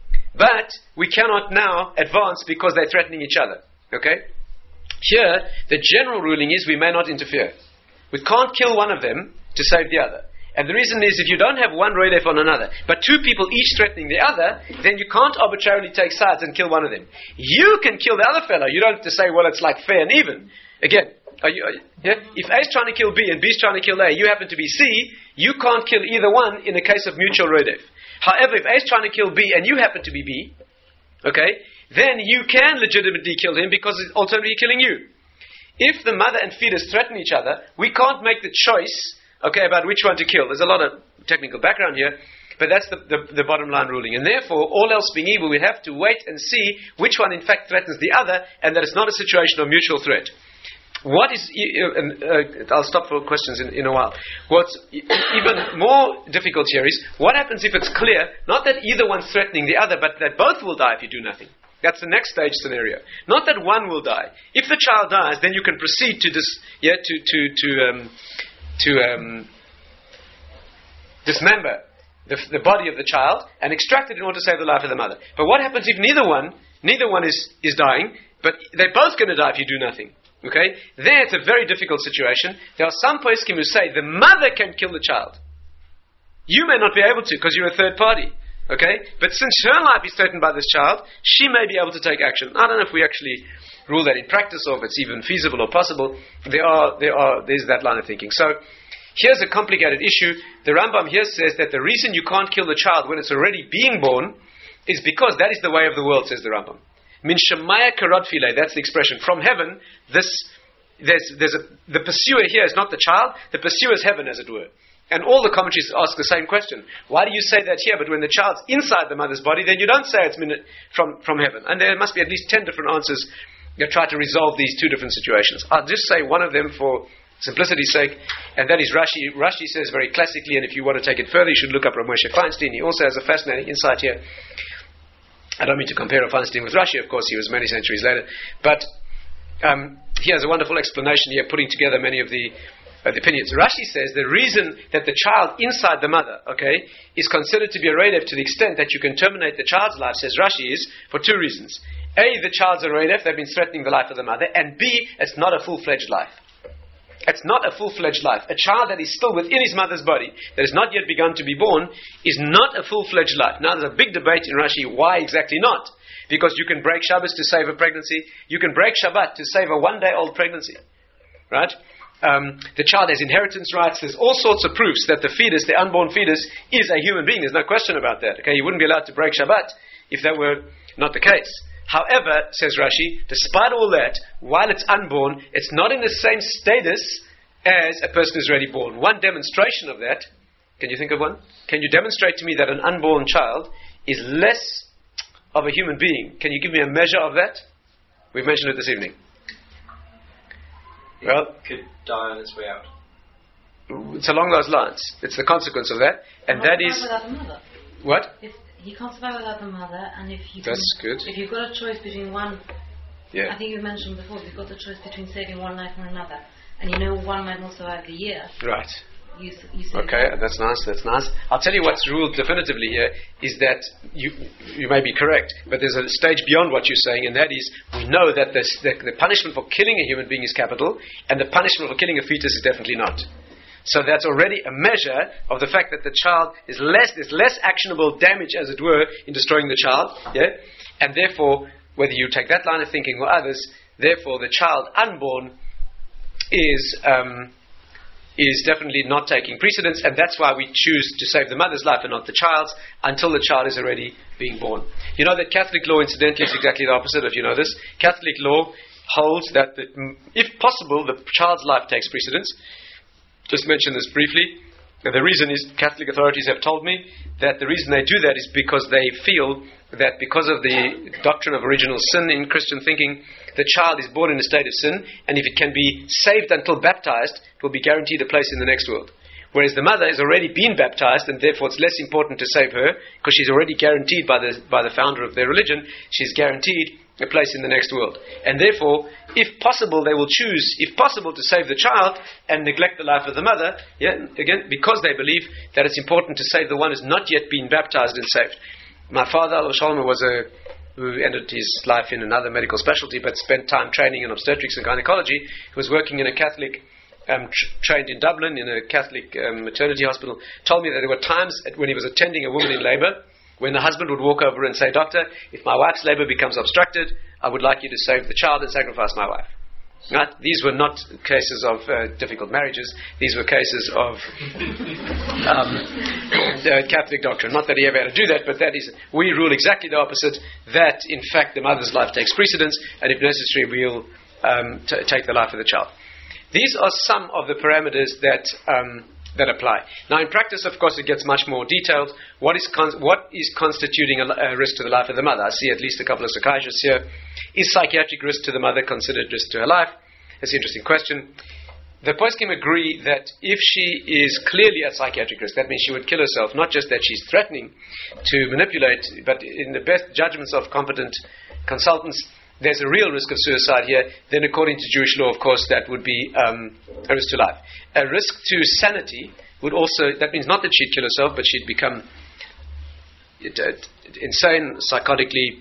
but we cannot now advance because they're threatening each other. Okay? Here, the general ruling is we may not interfere. We can't kill one of them to save the other. And the reason is if you don't have one Rodef on another, but two people each threatening the other, then you can't arbitrarily take sides and kill one of them. You can kill the other fellow. You don't have to say, well, it's like fair and even. Again, are you, are you, yeah? If A is trying to kill B and B is trying to kill A, you happen to be C, you can't kill either one in a case of mutual Rodef. However, if A is trying to kill B and you happen to be B, okay, then you can legitimately kill him because it's ultimately killing you. If the mother and fetus threaten each other, we can't make the choice, okay, about which one to kill. There's a lot of technical background here, but that's the, the, the bottom line ruling. And therefore, all else being equal, we have to wait and see which one in fact threatens the other, and that it's not a situation of mutual threat. What is, uh, uh, I'll stop for questions in, in a while. What's even more difficult here is, what happens if it's clear, not that either one's threatening the other, but that both will die if you do nothing? That's the next stage scenario. Not that one will die. If the child dies, then you can proceed to dis, yeah, to to to um, to um, dismember the, the body of the child and extract it in order to save the life of the mother. But what happens if neither one, neither one is, is dying, but they're both going to die if you do nothing? Okay, there it's a very difficult situation. There are some poskim who say the mother can kill the child. You may not be able to because you're a third party. Okay, but since her life is threatened by this child, she may be able to take action. I don't know if we actually rule that in practice or if it's even feasible or possible. There are, there are, there's that line of thinking. So, here's a complicated issue. The Rambam here says that the reason you can't kill the child when it's already being born is because that is the way of the world, says the Rambam. Min shemaya karod filei, that's the expression. From heaven, this, there's, there's a, the pursuer here is not the child, the pursuer is heaven, as it were. And all the commentaries ask the same question. Why do you say that here, but when the child's inside the mother's body, then you don't say it's from, from heaven? And there must be at least ten different answers that try to resolve these two different situations. I'll just say one of them for simplicity's sake, and that is Rashi. Rashi says very classically, and if you want to take it further, you should look up Rav Moshe Feinstein. He also has a fascinating insight here. I don't mean to compare Rav Feinstein with Rashi, of course, he was many centuries later. But um, he has a wonderful explanation here, putting together many of the Uh, the opinions. Rashi says the reason that the child inside the mother, okay, is considered to be a Rodef to the extent that you can terminate the child's life, says Rashi, is for two reasons. A, the child's a Rodef, they've been threatening the life of the mother, and B, it's not a full-fledged life. It's not a full-fledged life. A child that is still within his mother's body, that has not yet begun to be born, is not a full-fledged life. Now there's a big debate in Rashi, why exactly not? Because you can break Shabbos to save a pregnancy, you can break Shabbat to save a one-day-old pregnancy. Right? Um, the child has inheritance rights. There's all sorts of proofs that the fetus, the unborn fetus, is a human being. There's no question about that. Okay, you wouldn't be allowed to break Shabbat if that were not the case. However, says Rashi, despite all that, while it's unborn, it's not in the same status as a person who's already born. One demonstration of that Can you think of one? Can you demonstrate to me that an unborn child is less of a human being? Can you give me a measure of that? We've mentioned it this evening. It well, could die on its way out. It's along those lines. It's the consequence of that, and that is without the mother. What? If he can't survive without the mother, and if you that's can, good. If you've got a choice between one, yeah. I think you mentioned before, you've got the choice between saving one life and another, and you know one might not survive the year. Right. You, you save okay, one. that's nice. That's nice. I'll tell you what's ruled definitively here is that you you may be correct, but there's a stage beyond what you're saying, and that is we know that the, the, the punishment for killing a human being is capital, and the punishment for killing a fetus is definitely not. So that's already a measure of the fact that the child is less, there's less actionable damage, as it were, in destroying the child, yeah? And therefore, whether you take that line of thinking or others, therefore the child unborn is um, is definitely not taking precedence, and that's why we choose to save the mother's life and not the child's until the child is already being born. You know that Catholic law, incidentally, is exactly the opposite, if you know this. Catholic law holds that, the, if possible, the child's life takes precedence. Just mention this briefly. The reason is, Catholic authorities have told me that the reason they do that is because they feel that because of the doctrine of original sin in Christian thinking, the child is born in a state of sin, and if it can be saved until baptized, it will be guaranteed a place in the next world. Whereas the mother has already been baptized, and therefore it's less important to save her, because she's already guaranteed by the by the founder of their religion, she's guaranteed a place in the next world. And therefore, if possible, they will choose, if possible, to save the child and neglect the life of the mother, yeah, again, because they believe that it's important to save the one who's not yet been baptized and saved. My father, Al Shalom, was a who ended his life in another medical specialty, but spent time training in obstetrics and gynecology. He was working in a Catholic, um, tr- trained in Dublin, in a Catholic um, maternity hospital, told me that there were times when he was attending a woman in labor, when the husband would walk over and say, "Doctor, if my wife's labor becomes obstructed, I would like you to save the child and sacrifice my wife." Right? These were not cases of uh, difficult marriages. These were cases of um, uh, Catholic doctrine. Not that he ever had to do that, but that is, we rule exactly the opposite, that in fact the mother's life takes precedence, and if necessary we'll um, t- take the life of the child. These are some of the parameters that um, that apply. Now in practice, of course, it gets much more detailed. What is con- what is constituting a, a risk to the life of the mother? I see at least a couple of psychiatrists here. Is psychiatric risk to the mother considered risk to her life? That's an interesting question. The poskim agree that if she is clearly at psychiatric risk, that means she would kill herself, not just that she's threatening to manipulate, but in the best judgments of competent consultants, there's a real risk of suicide here, then according to Jewish law, of course, that would be um, a risk to life. A risk to sanity would also, that means not that she'd kill herself, but she'd become uh, insane, psychotically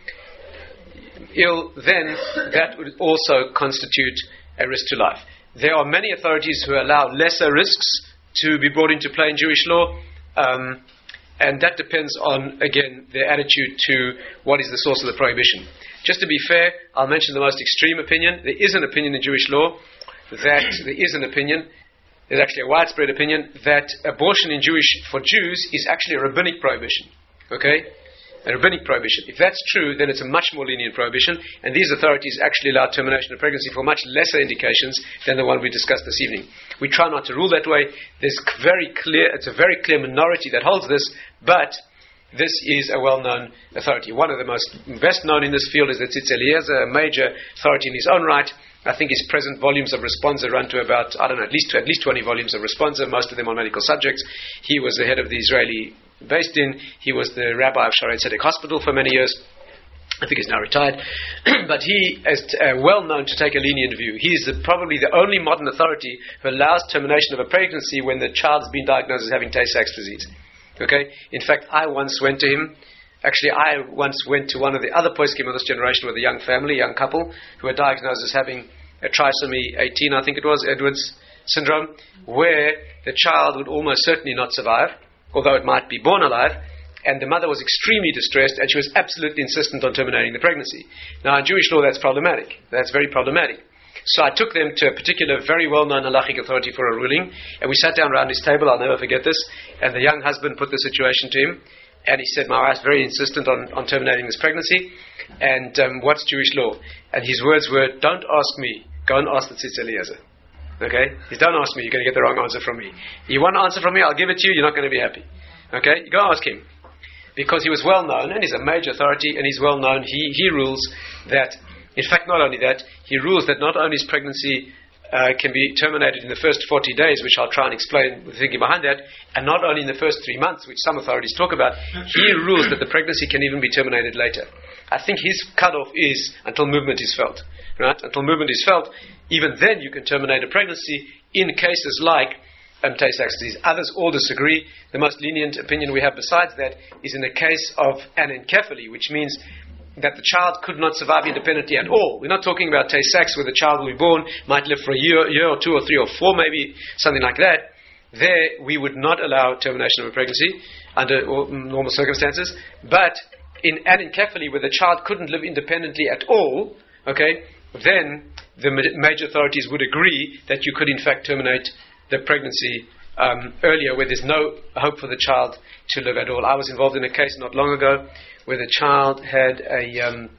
ill, then that would also constitute a risk to life. There are many authorities who allow lesser risks to be brought into play in Jewish law, um, and that depends on, again, their attitude to what is the source of the prohibition. Just to be fair, I'll mention the most extreme opinion. There is an opinion in Jewish law that there is an opinion, there's actually a widespread opinion, that abortion in Jewish, for Jews, is actually a rabbinic prohibition. Okay? A rabbinic prohibition. If that's true, then it's a much more lenient prohibition, and these authorities actually allow termination of pregnancy for much lesser indications than the one we discussed this evening. We try not to rule that way. There's very clear, it's a very clear minority that holds this, but this is a well-known authority. One of the most best known in this field is the Tzitz Eliezer, a major authority in his own right. I think his present volumes of Responsa run to about, I don't know, at least at least twenty volumes of Responsa, most of them on medical subjects. He was the head of the Israeli Beis Din. He was the rabbi of Shaarei Tzedek Hospital for many years. I think he's now retired. But he is uh, well known to take a lenient view. He is the, probably the only modern authority who allows termination of a pregnancy when the child has been diagnosed as having Tay-Sachs disease. Okay? In fact, I once went to him. Actually, I once went to one of the other poskim of this generation with a young family, young couple, who were diagnosed as having a trisomy eighteen, I think it was, Edwards syndrome, where the child would almost certainly not survive, although it might be born alive, and the mother was extremely distressed, and she was absolutely insistent on terminating the pregnancy. Now, in Jewish law, that's problematic. That's very problematic. So I took them to a particular, very well-known halachic authority for a ruling, and we sat down around his table, I'll never forget this, and the young husband put the situation to him, and he said, my wife's very insistent on, on terminating this pregnancy, and um, what's Jewish law? And his words were, don't ask me, go and ask the Tzitz Eliezer. Okay? He says, don't ask me, you're going to get the wrong answer from me. You want an answer from me, I'll give it to you, you're not going to be happy. Okay? You go ask him. Because he was well known, and he's a major authority, and he's well known, he, he rules that, in fact, not only that, he rules that not only is pregnancy uh, can be terminated in the first forty days, which I'll try and explain the thinking behind that, and not only in the first three months, which some authorities talk about, he rules that the pregnancy can even be terminated later. I think his cutoff is until movement is felt. Right? Until movement is felt, even then you can terminate a pregnancy in cases like Um, Tay-Sachs disease. Others all disagree. The most lenient opinion we have besides that is in the case of anencephaly, which means that the child could not survive independently at all. We're not talking about Tay-Sachs where the child will be born, might live for a year, year or two or three or four maybe, something like that. There we would not allow termination of a pregnancy under normal circumstances. But in anencephaly where the child couldn't live independently at all, okay, then the major authorities would agree that you could in fact terminate the pregnancy um, earlier, where there's no hope for the child to live at all. I was involved in a case not long ago where the child had a um,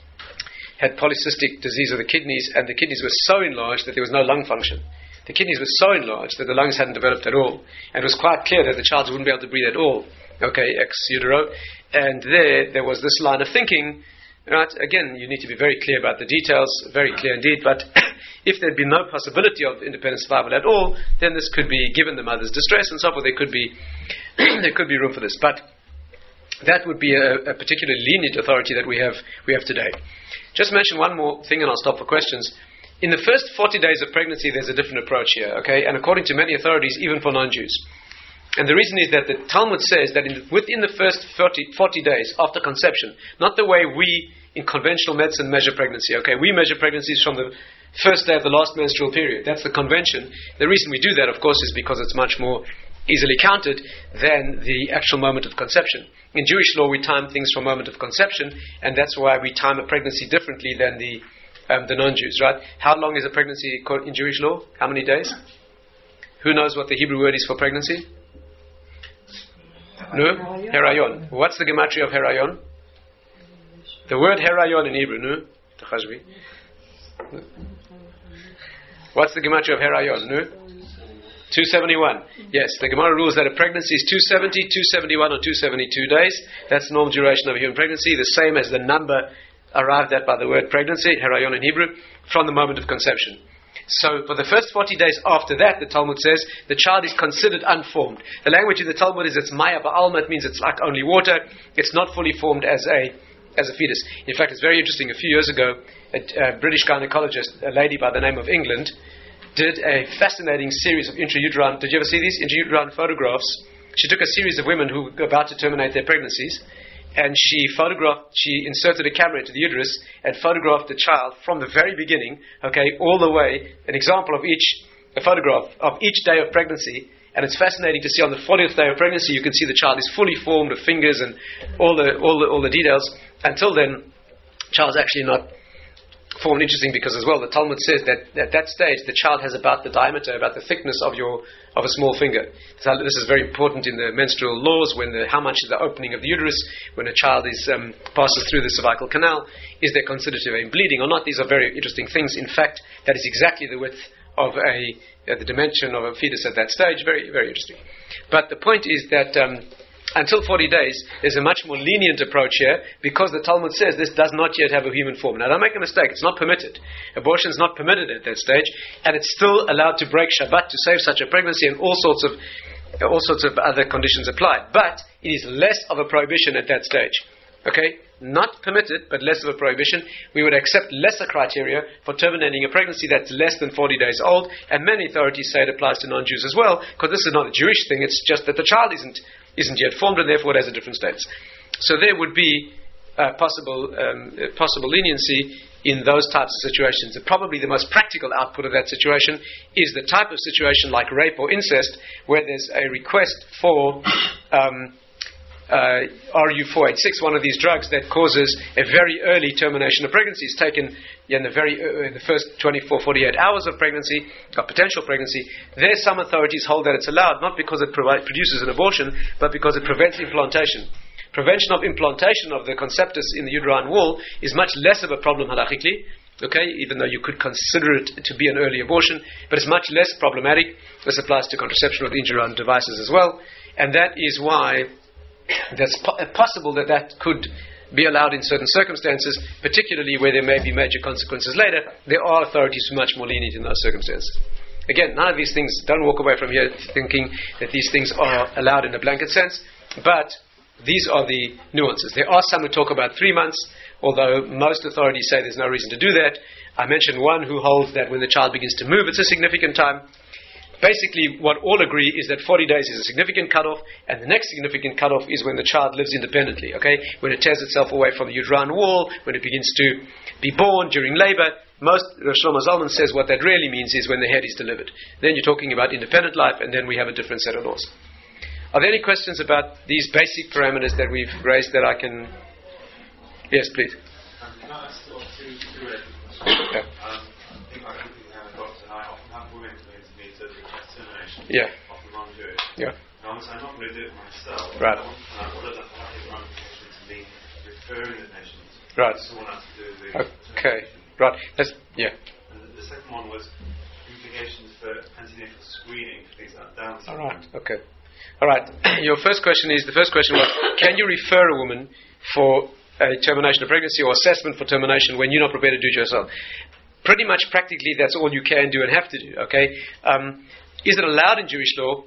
had polycystic disease of the kidneys, and the kidneys were so enlarged that there was no lung function. The kidneys were so enlarged that the lungs hadn't developed at all, and it was quite clear that the child wouldn't be able to breathe at all. Okay, ex utero, and there there was this line of thinking. Right, again, you need to be very clear about the details, very clear indeed, but if there'd been no possibility of independent survival at all, then this could be, given the mother's distress and so forth, there could be there could be room for this. But that would be a, a particularly lenient authority that we have we have today. Just mention one more thing and I'll stop for questions. In the first forty days of pregnancy, there's a different approach here, okay? And according to many authorities, even for non-Jews. And the reason is that the Talmud says that in, within the first forty, forty days after conception, not the way we in conventional medicine measure pregnancy, okay? We measure pregnancies from the first day of the last menstrual period. That's the convention. The reason we do that, of course, is because it's much more easily counted than the actual moment of conception. In Jewish law, we time things from moment of conception, and that's why we time a pregnancy differently than the um, the non-Jews, right? How long is a pregnancy in Jewish law? How many days? Who knows what the Hebrew word is for pregnancy? No? Herayon. What's the gematria of Herayon? The word Herayon in Hebrew, no? What's the gematria of Herayon, no? two seventy-one. Yes, the Gemara rules that a pregnancy is two seventy, two seventy-one or two seventy-two days. That's the normal duration of a human pregnancy, the same as the number arrived at by the word pregnancy, Herayon in Hebrew, from the moment of conception. So for the first forty days after that, the Talmud says, the child is considered unformed. The language in the Talmud is it's maya ba'alma, it means it's like only water. It's not fully formed as a as a fetus. In fact, it's very interesting. A few years ago, a, a British gynecologist, a lady by the name of England, did a fascinating series of intrauterine, did you ever see these intrauterine photographs? She took a series of women who were about to terminate their pregnancies, and she photographed, she inserted a camera into the uterus and photographed the child from the very beginning, okay, all the way, an example of each, a photograph of each day of pregnancy. And it's fascinating to see on the fortieth day of pregnancy, you can see the child is fully formed with fingers and all the all the all the details. Until then, the child's actually not formed. Interesting because as well, the Talmud says that at that stage, the child has about the diameter, about the thickness of your of a small finger. So this is very important in the menstrual laws. When the how much is the opening of the uterus when a child is um, passes through the cervical canal? Is there considered to be bleeding or not? These are very interesting things. In fact, that is exactly the width of a uh, the dimension of a fetus at that stage. Very, very interesting. But the point is that um, until forty days, there's a much more lenient approach here because the Talmud says this does not yet have a human form. Now, don't make a mistake. It's not permitted. Abortion is not permitted at that stage, and it's still allowed to break Shabbat to save such a pregnancy, and all sorts of all sorts of other conditions apply. But it is less of a prohibition at that stage. Okay? Not permitted, but less of a prohibition. We would accept lesser criteria for terminating a pregnancy that's less than forty days old, and many authorities say it applies to non-Jews as well, because this is not a Jewish thing, it's just that the child isn't isn't yet formed, and therefore it has a different status. So there would be uh, possible um, uh, possible leniency in those types of situations. And probably the most practical output of that situation is the type of situation like rape or incest, where there's a request for um, Uh, R U four eighty-six, one of these drugs that causes a very early termination of pregnancy, is taken in the very uh, in the first twenty-four, forty-eight hours of pregnancy, of potential pregnancy. There, some authorities hold that it's allowed, not because it provi- produces an abortion, but because it prevents implantation. Prevention of implantation of the conceptus in the uterine wall is much less of a problem halachically okay, even though you could consider it to be an early abortion, but it's much less problematic. This applies to contraception with intra-uterine devices as well, and that is why that's po- possible that that could be allowed in certain circumstances, particularly where there may be major consequences later. There are authorities who are much more lenient in those circumstances. Again, none of these things, don't walk away from here thinking that these things are allowed in a blanket sense, but these are the nuances. There are some who talk about three months, although most authorities say there's no reason to do that. I mentioned one who holds that when the child begins to move, it's a significant time. Basically, what all agree is that forty days is a significant cutoff, and the next significant cutoff is when the child lives independently, okay? When it tears itself away from the uterine wall, when it begins to be born during labor. Most, Rav Shlomo Zalman says what that really means is when the head is delivered. Then you're talking about independent life, and then we have a different set of laws. Are there any questions about these basic parameters that we've raised that I can... Yes, please. Um, can I ask two, two related questions? Yeah. Um, I think I could be a doctor, and I often have women coming to me to request termination. Yeah. Often non-Jewish. Yeah. Now, I'm not going to do it myself. Right. I want to know what does that have to run to me referring the patients. Right. Someone has to do the Okay. Right. That's, yeah. And the second one was implications for antenatal screening for things like Down syndrome. All right. Okay. All right. Your first question is, the first question was, can you refer a woman for a termination of pregnancy or assessment for termination when you're not prepared to do it yourself? Pretty much practically that's all you can do and have to do, okay? Um, is it allowed in Jewish law?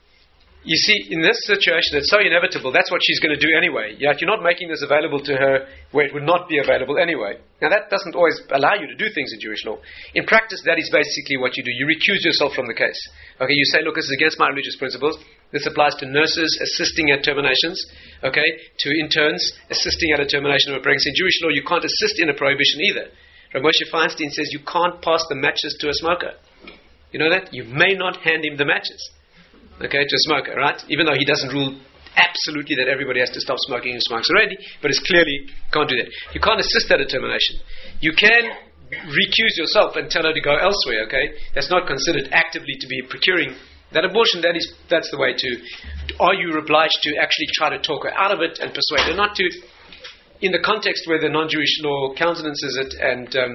You see, in this situation, it's so inevitable, that's what she's going to do anyway. Yeah, if you're not making this available to her where it would not be available anyway. Now, that doesn't always allow you to do things in Jewish law. In practice, that is basically what you do. You recuse yourself from the case. Okay, you say, look, this is against my religious principles. This applies to nurses assisting at terminations, okay, to interns assisting at a termination of a pregnancy. In Jewish law, you can't assist in a prohibition either. Rav Moshe Feinstein says you can't pass the matches to a smoker. You know that? You may not hand him the matches. Okay, to a smoker, right? Even though he doesn't rule absolutely that everybody has to stop smoking who smokes already, but it's clearly can't do that. You can't assist at a termination. You can recuse yourself and tell her to go elsewhere, okay? That's not considered actively to be procuring that abortion. That is, that's the way to... Are you obliged to actually try to talk her out of it and persuade her not to? In the context where the non-Jewish law countenances it and... Um,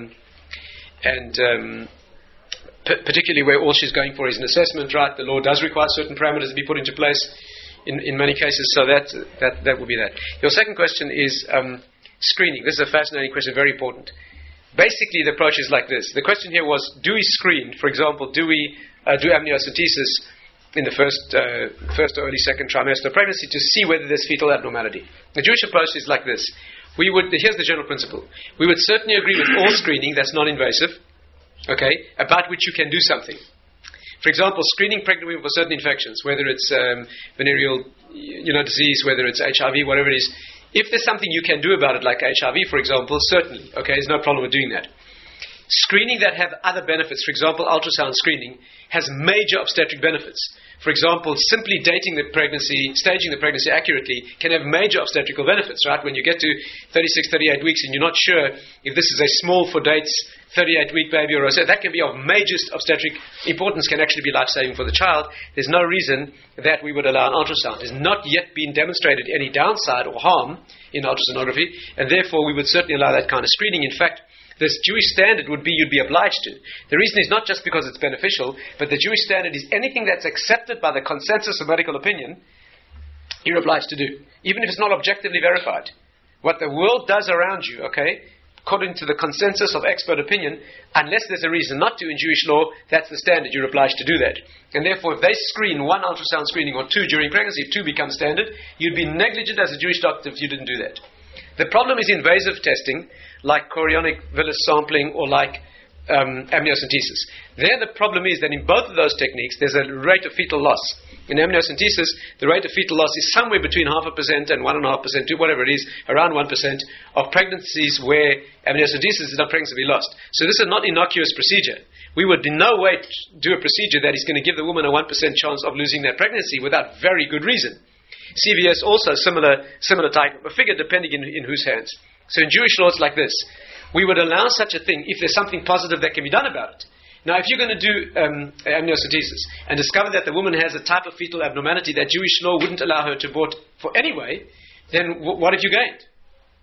and... Um, particularly where all she's going for is an assessment, right? The law does require certain parameters to be put into place in, in many cases, so that, that that will be that. Your second question is um, screening. This is a fascinating question, very important. Basically, the approach is like this. The question here was, do we screen, for example, do we uh, do amniocentesis in the first, uh, first or early second trimester of pregnancy to see whether there's fetal abnormality? The Jewish approach is like this. We would, here's the general principle. We would certainly agree with all screening that's non-invasive, okay, about which you can do something. For example, screening pregnant women for certain infections, whether it's um, venereal, you know, disease, whether it's H I V, whatever it is. If there's something you can do about it, like H I V, for example, certainly, okay, there's no problem with doing that. Screening that have other benefits, for example, ultrasound screening, has major obstetric benefits. For example, simply dating the pregnancy, staging the pregnancy accurately can have major obstetrical benefits, right? When you get to thirty-six, thirty-eight weeks and you're not sure if this is a small for dates thirty-eight week baby or so, that can be of major obstetric importance, can actually be life-saving for the child. There's no reason that we would allow an ultrasound. There's not yet been demonstrated any downside or harm in ultrasonography, and therefore we would certainly allow that kind of screening. In fact, this Jewish standard would be you'd be obliged to. The reason is not just because it's beneficial, but the Jewish standard is anything that's accepted by the consensus of medical opinion, you're obliged to do, even if it's not objectively verified. What the world does around you, okay, according to the consensus of expert opinion, unless there's a reason not to in Jewish law, that's the standard, you're obliged to do that. And therefore, if they screen one ultrasound screening or two during pregnancy, if two becomes standard, you'd be negligent as a Jewish doctor if you didn't do that. The problem is invasive testing, like chorionic villus sampling or like um, amniocentesis. There the problem is that in both of those techniques there's a rate of fetal loss. In amniocentesis, the rate of fetal loss is somewhere between half a percent and one and a half percent, to whatever it is, around one percent of pregnancies where amniocentesis is not pregnancy lost. So this is not innocuous procedure. We would in no way do a procedure that is going to give the woman a one percent chance of losing that pregnancy without very good reason. C V S also similar similar type of figure depending in, in whose hands. So in Jewish law it's like this. We would allow such a thing if there's something positive that can be done about it. Now if you're going to do um, amniocentesis and discover that the woman has a type of fetal abnormality that Jewish law wouldn't allow her to abort for anyway, then w- what have you gained?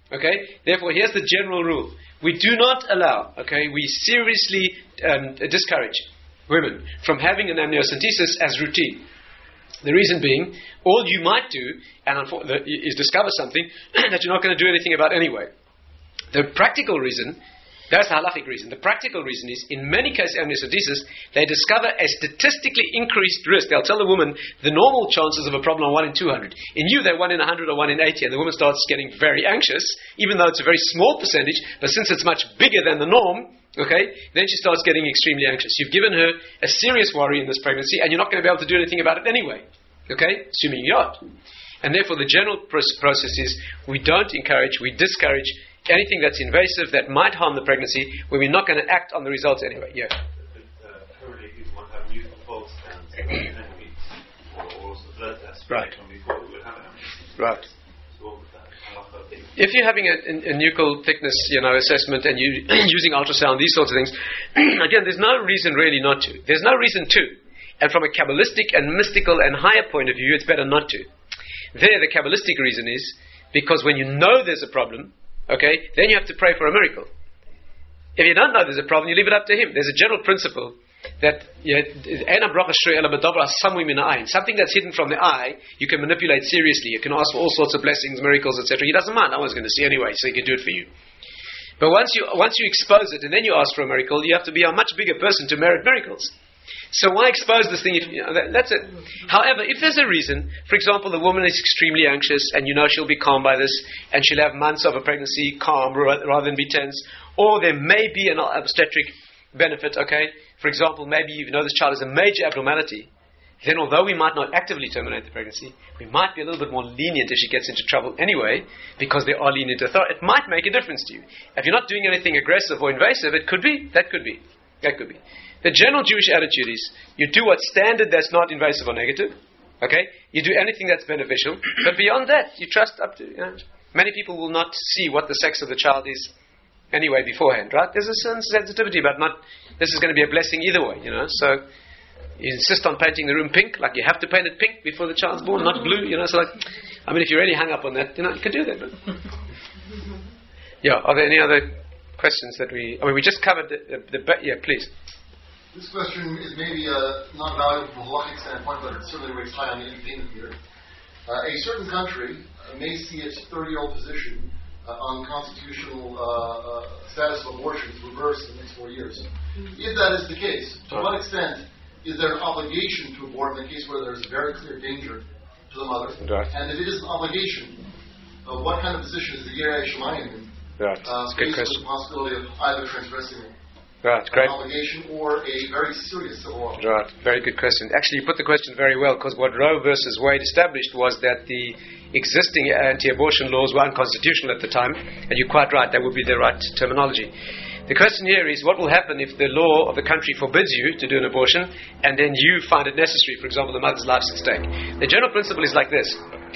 Okay? Therefore, here's the general rule. We do not allow, okay, we seriously um, discourage women from having an amniocentesis as routine. The reason being, all you might do and unfo- the, is discover something that you're not going to do anything about anyway. The practical reason, that's the halachic reason. The practical reason is, in many cases of amniocentesis, they discover a statistically increased risk. They'll tell the woman the normal chances of a problem are one in two hundred. In you, they're one in one hundred or one in eighty, and the woman starts getting very anxious, even though it's a very small percentage, but since it's much bigger than the norm, okay, then she starts getting extremely anxious. You've given her a serious worry in this pregnancy, and you're not going to be able to do anything about it anyway. Okay? Assuming you are. And therefore, the general pr- process is, we don't encourage, we discourage anything that's invasive, that might harm the pregnancy, where we're not going to act on the results anyway. Yeah. But uh, currently people might have youthful folks scans every ten weeks, or also blood tests. Right. Before we would have an amniocentesis. Right. So what would that? If you're having a, a, a nuchal thickness, you know, assessment, and you using ultrasound, these sorts of things, again, there's no reason really not to. There's no reason to. And from a Kabbalistic and mystical and higher point of view, it's better not to. There, the Kabbalistic reason is because when you know there's a problem, okay, then you have to pray for a miracle. If you don't know there's a problem, you leave it up to him. There's a general principle that something that's hidden from the eye, you can manipulate seriously. You can ask for all sorts of blessings, miracles, et cetera. He doesn't mind. No one's going to see anyway, so he can do it for you. But once you once you expose it and then you ask for a miracle, you have to be a much bigger person to merit miracles. So why expose this thing? If, you know, that, that's it. However, if there's a reason, for example, the woman is extremely anxious and you know she'll be calm by this and she'll have months of a pregnancy calm rather than be tense, or there may be an obstetric benefit, okay? For example, maybe you know this child has a major abnormality, then although we might not actively terminate the pregnancy, we might be a little bit more lenient if she gets into trouble anyway, because there are lenient authorities. It might make a difference to you. If you're not doing anything aggressive or invasive, it could be, that could be, that could be. The general Jewish attitude is, you do what's standard that's not invasive or negative, okay? You do anything that's beneficial, but beyond that, you trust up to, you know, many people will not see what the sex of the child is anyway beforehand, right? There's a certain sensitivity about not, this is going to be a blessing either way, you know, so you insist on painting the room pink, like you have to paint it pink before the child's born, not blue, you know, so like, I mean, if you're really hung up on that, you know, you can do that, but yeah, are there any other questions that we, I mean, we just covered the, the, the yeah, please. This question is maybe uh, not valuable from a halachic standpoint, but it certainly rates high on the entertainment here. Uh, a certain country uh, may see its thirty-year-old position uh, on constitutional uh, uh, status of abortions reversed in the next four years. Mm-hmm. If that is the case, to what extent is there an obligation to abort in the case where there is very clear danger to the mother? Right. And if it is an obligation, uh, what kind of position is the Yerei Shemayim in? Right. Uh, That's a good question. With the possibility of either transgressing Right, great. an obligation or a very serious civil law. Right, very good question. Actually, you put the question very well, because what Roe versus Wade established was that the existing anti-abortion laws were unconstitutional at the time, and you're quite right, that would be the right terminology. The question here is, what will happen if the law of the country forbids you to do an abortion, and then you find it necessary? For example, the mother's life's at stake. The general principle is like this.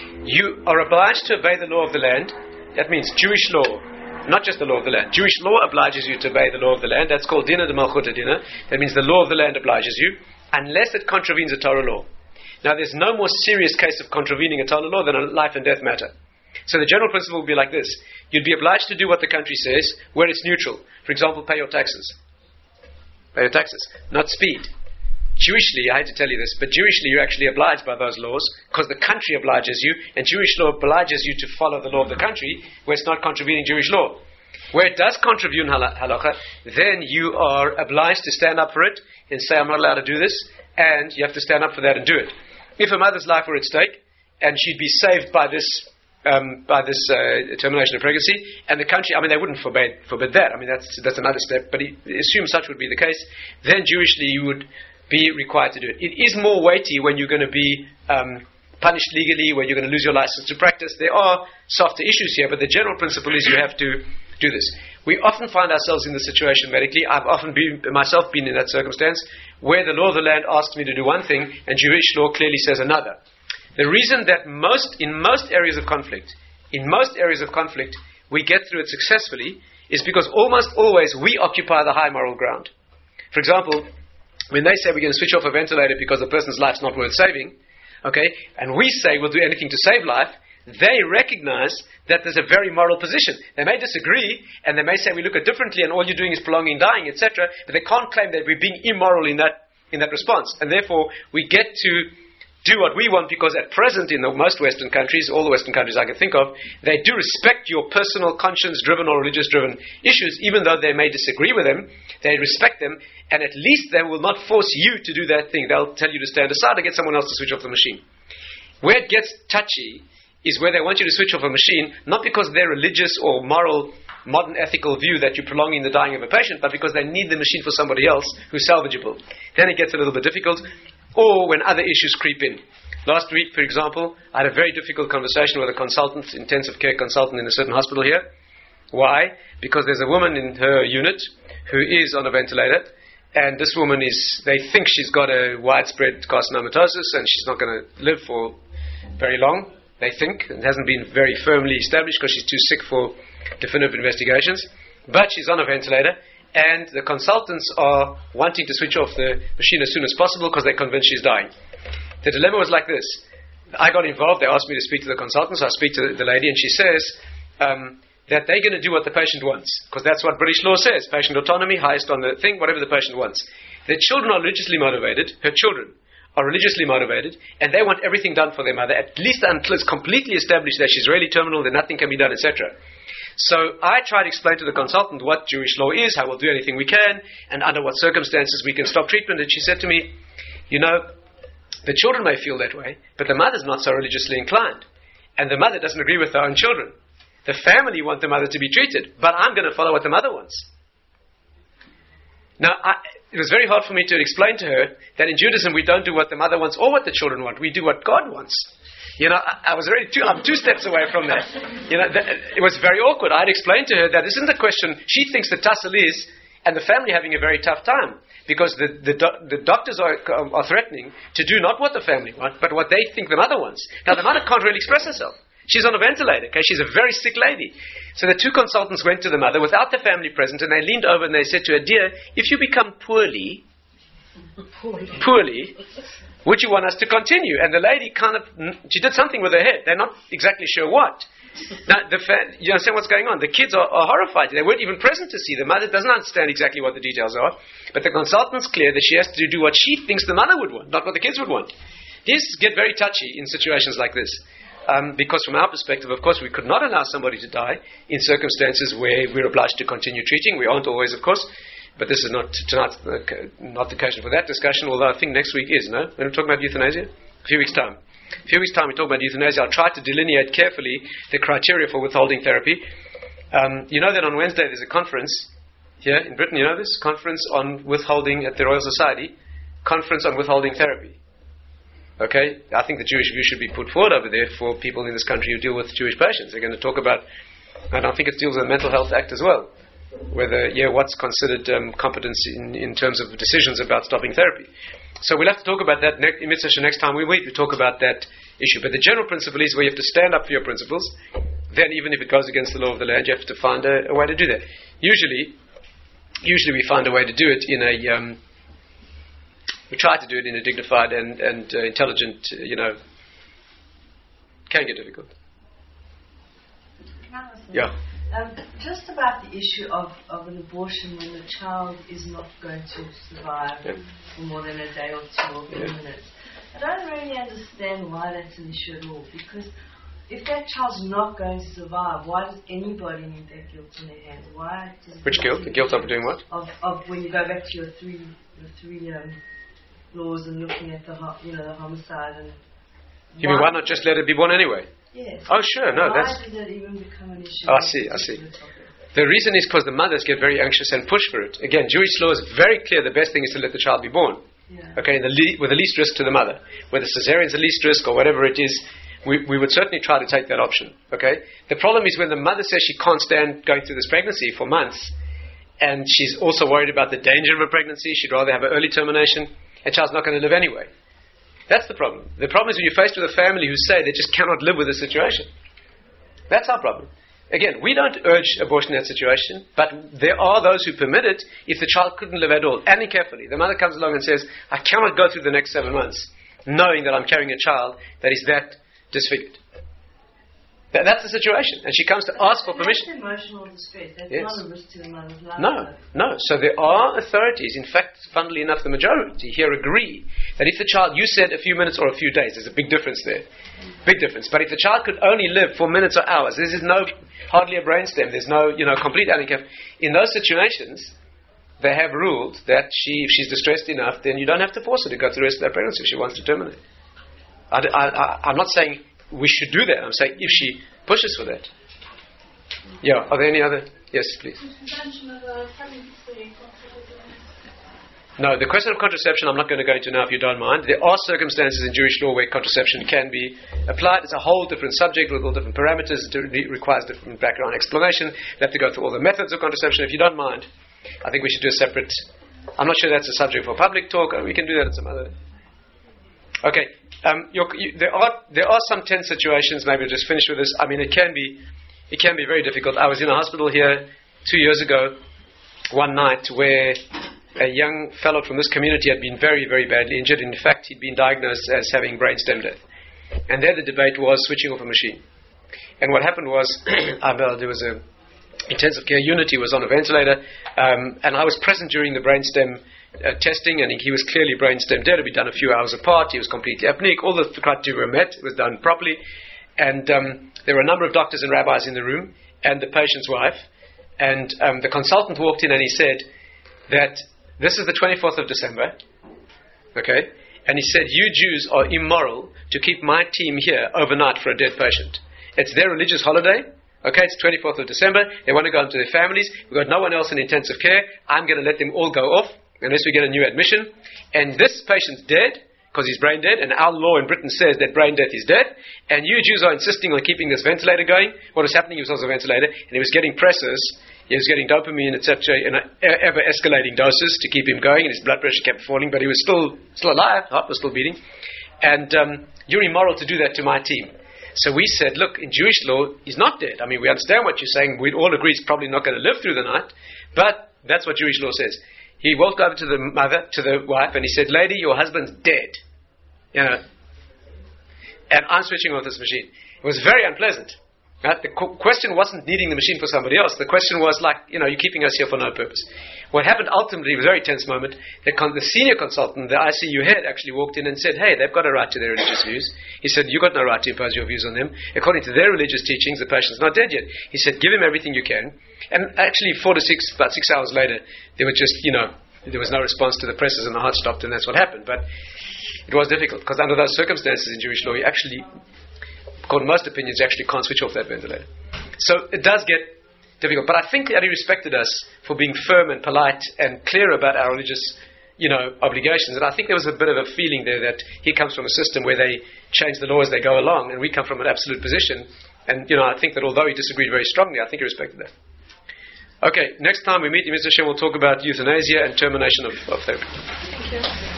You are obliged to obey the law of the land. That means Jewish law. Not just the law of the land. Jewish law obliges you to obey the law of the land. That's called Dina de Malchuta Dina. That means the law of the land obliges you, unless it contravenes a Torah law. Now, there's no more serious case of contravening a Torah law than a life and death matter. So the general principle would be like this. You'd be obliged to do what the country says, where it's neutral. For example, pay your taxes. Pay your taxes. Not speed. Jewishly, I hate to tell you this, but Jewishly you're actually obliged by those laws, because the country obliges you, and Jewish law obliges you to follow the law of the country, where it's not contravening Jewish law. Where it does contravene halacha, then you are obliged to stand up for it, and say, I'm not allowed to do this, and you have to stand up for that and do it. If a mother's life were at stake, and she'd be saved by this um, by this uh, termination of pregnancy, and the country, I mean, they wouldn't forbid, forbid that, I mean, that's that's another step, but he, assume such would be the case, then Jewishly you would be required to do it. It is more weighty when you're going to be um, punished legally, when you're going to lose your license to practice. There are softer issues here, but the general principle is you have to do this. We often find ourselves in this situation medically. I've often been, myself been in that circumstance, where the law of the land asks me to do one thing, and Jewish law clearly says another. The reason that most, in most areas of conflict, in most areas of conflict, we get through it successfully, is because almost always we occupy the high moral ground. For example, when they say we're going to switch off a ventilator because the person's life's not worth saving, okay, and we say we'll do anything to save life, they recognize that there's a very moral position. They may disagree, and they may say we look at it differently, and all you're doing is prolonging dying, et cetera. But they can't claim that we're being immoral in that in that response. And therefore, we get to do what we want, because at present in the most Western countries, all the Western countries I can think of, they do respect your personal conscience-driven or religious-driven issues, even though they may disagree with them. They respect them, and at least they will not force you to do that thing. They'll tell you to stand aside or get someone else to switch off the machine. Where it gets touchy is where they want you to switch off a machine, not because of their religious or moral, modern ethical view that you're prolonging the dying of a patient, but because they need the machine for somebody else who's salvageable. Then it gets a little bit difficult. Or when other issues creep in. Last week, for example, I had a very difficult conversation with a consultant, intensive care consultant in a certain hospital here. Why? Because there's a woman in her unit who is on a ventilator, and this woman is, they think she's got a widespread carcinomatosis and she's not going to live for very long. They think. It hasn't been very firmly established because she's too sick for definitive investigations. But she's on a ventilator, and the consultants are wanting to switch off the machine as soon as possible because they're convinced she's dying. The dilemma was like this. I got involved. They asked me to speak to the consultants. I speak to the lady, and she says um, that they're going to do what the patient wants, because that's what British law says. Patient autonomy, highest on the thing, whatever the patient wants. Their children are religiously motivated. Her children are religiously motivated, and they want everything done for their mother, at least until it's completely established that she's really terminal, that nothing can be done, et cetera. So I try to explain to the consultant what Jewish law is, how we'll do anything we can, and under what circumstances we can stop treatment. And she said to me, you know, the children may feel that way, but the mother's not so religiously inclined. And the mother doesn't agree with her own children. The family want the mother to be treated, but I'm going to follow what the mother wants. Now, I, it was very hard for me to explain to her that in Judaism we don't do what the mother wants or what the children want. We do what God wants. You know, I, I was already two, I'm two steps away from that. You know, that, it was very awkward. I'd explained to her that this isn't a question. She thinks the tussle is, and the family having a very tough time, because the the, do, the doctors are, are threatening to do not what the family want, but what they think the mother wants. Now, the mother can't really express herself. She's on a ventilator, okay? She's a very sick lady. So the two consultants went to the mother without the family present, and they leaned over and they said to her, dear, if you become poorly, poorly, poorly, would you want us to continue? And the lady kind of, she did something with her head. They're not exactly sure what. Now, the fa- you understand what's going on? The kids are, are horrified. They weren't even present to see. The mother doesn't understand exactly what the details are. But the consultant's clear that she has to do what she thinks the mother would want, not what the kids would want. These get very touchy in situations like this. Um, because from our perspective, of course, we could not allow somebody to die in circumstances where we're obliged to continue treating. We aren't always, of course. But this is not tonight, uh, not the occasion for that discussion, although I think next week is, no? When we're talking about euthanasia? A few weeks' time. A few weeks' time we talk about euthanasia. I'll try to delineate carefully the criteria for withholding therapy. Um, you know that on Wednesday there's a conference here in Britain, you know this? Conference on withholding at the Royal Society. Conference on withholding therapy. Okay? I think the Jewish view should be put forward over there for people in this country who deal with Jewish patients. They're going to talk about, and I think it deals with the Mental Health Act as well. Whether, yeah, what's considered um, competence in, in terms of decisions about stopping therapy. So we'll have to talk about that ne- in mid-session next time we meet. We talk about that issue. But the general principle is where you have to stand up for your principles. Then even if it goes against the law of the land, you have to find a, a way to do that. Usually, usually we find a way to do it in a, um, we try to do it in a dignified and, and uh, intelligent, uh, you know, can get difficult. Yeah. Um, just about the issue of, of an abortion when the child is not going to survive yeah. for more than a day or two or few yeah. minutes. I don't really understand why that's an issue at all, because if that child's not going to survive, why does anybody need that guilt in their hands? Why does Which guilt? The guilt of doing what? Of, of when you go back to your three your three um, laws and looking at the you know the homicide and. You mean why not just let it be born anyway? Yes. Oh, sure. No, Why that's. Why did it even become an issue? Oh, I see. I see. The reason is because the mothers get very anxious and push for it. Again, Jewish law is very clear. The best thing is to let the child be born. Yeah. Okay, the le- with the least risk to the mother. Whether cesarean is the least risk or whatever it is, we, we would certainly try to take that option. Okay. The problem is when the mother says she can't stand going through this pregnancy for months, and she's also worried about the danger of a pregnancy. She'd rather have an early termination. And child's not going to live anyway. That's the problem. The problem is when you're faced with a family who say they just cannot live with the situation. That's our problem. Again, we don't urge abortion in that situation, but there are those who permit it if the child couldn't live at all. And carefully, the mother comes along and says, I cannot go through the next seven months knowing that I'm carrying a child that is that disfigured. That, that's the situation. And she comes to ask for And permission. That's emotional distress. That's Yes. not a risk to the mother's life. No, no. So there are authorities. In fact, funnily enough, the majority here agree that if the child, you said a few minutes or a few days, there's a big difference there. Big difference. But if the child could only live for minutes or hours, this is no, hardly a brainstem, there's no, you know, complete handicap. In those situations, they have ruled that she, if she's distressed enough, then you don't have to force her to go through the rest of that pregnancy if she wants to terminate. I, I, I, I'm not saying we should do that. I'm saying if she pushes for that. Yeah, are there any other? Yes, please. No, the question of contraception I'm not going to go into now if you don't mind. There are circumstances in Jewish law where contraception can be applied. It's a whole different subject with all different parameters. It requires different background explanation. You have to go through all the methods of contraception. If you don't mind, I think we should do a separate... I'm not sure that's a subject for public talk. We can do that at some other... Okay, um, you're, you, there are there are some tense situations. Maybe I'll just finish with this. I mean, it can be it can be very difficult. I was in a hospital here two years ago, one night, where a young fellow from this community had been very, very badly injured. In fact, he'd been diagnosed as having brainstem death. And there the debate was switching off a machine. And what happened was, there was a intensive care unit. He was on a ventilator, um, and I was present during the brainstem Uh, testing, and he was clearly brainstem dead. It had been done a few hours apart. He was completely apneic. All the criteria were met. It was done properly. And um, there were a number of doctors and rabbis in the room, and the patient's wife. And um, the consultant walked in and he said that this is the twenty-fourth of December. Okay? And he said, you Jews are immoral to keep my team here overnight for a dead patient. It's their religious holiday. Okay, it's twenty-fourth of December. They want to go home to their families. We've got no one else in intensive care. I'm going to let them all go off unless we get a new admission. And this patient's dead because he's brain dead, and our law in Britain says that brain death is dead, and you Jews are insisting on keeping this ventilator going. What was happening, he was on the ventilator, and he was getting pressors, he was getting dopamine, et cetera, in a, ever escalating doses to keep him going, and his blood pressure kept falling, but he was still still alive, heart was still beating. And um, you're immoral to do that to my team. So we said, look, in Jewish law, he's not dead. I mean, we understand what you're saying. We'd all agree he's probably not going to live through the night, but that's what Jewish law says. He walked over to the mother, to the wife, and he said, lady, your husband's dead. You know, and I'm switching off this machine. It was very unpleasant. Right? The qu- question wasn't needing the machine for somebody else. The question was like, you know, you're keeping us here for no purpose. What happened ultimately was a very tense moment. The, con- the senior consultant, the I C U head, actually walked in and said, hey, they've got a right to their religious views. He said, you've got no right to impose your views on them. According to their religious teachings, the patient's not dead yet. He said, give him everything you can. And actually, four to six, about six hours later, there were just, you know, there was no response to the presses and the heart stopped, and that's what happened. But it was difficult, because under those circumstances in Jewish law, you actually, according to most opinions, you actually can't switch off that ventilator. So it does get difficult. But I think that he respected us for being firm and polite and clear about our religious, you know, obligations. And I think there was a bit of a feeling there that he comes from a system where they change the law as they go along, and we come from an absolute position. And, you know, I think that although he disagreed very strongly, I think he respected that. Okay, next time we meet in Mister Hashem, we'll talk about euthanasia and termination of, of therapy. Thank you.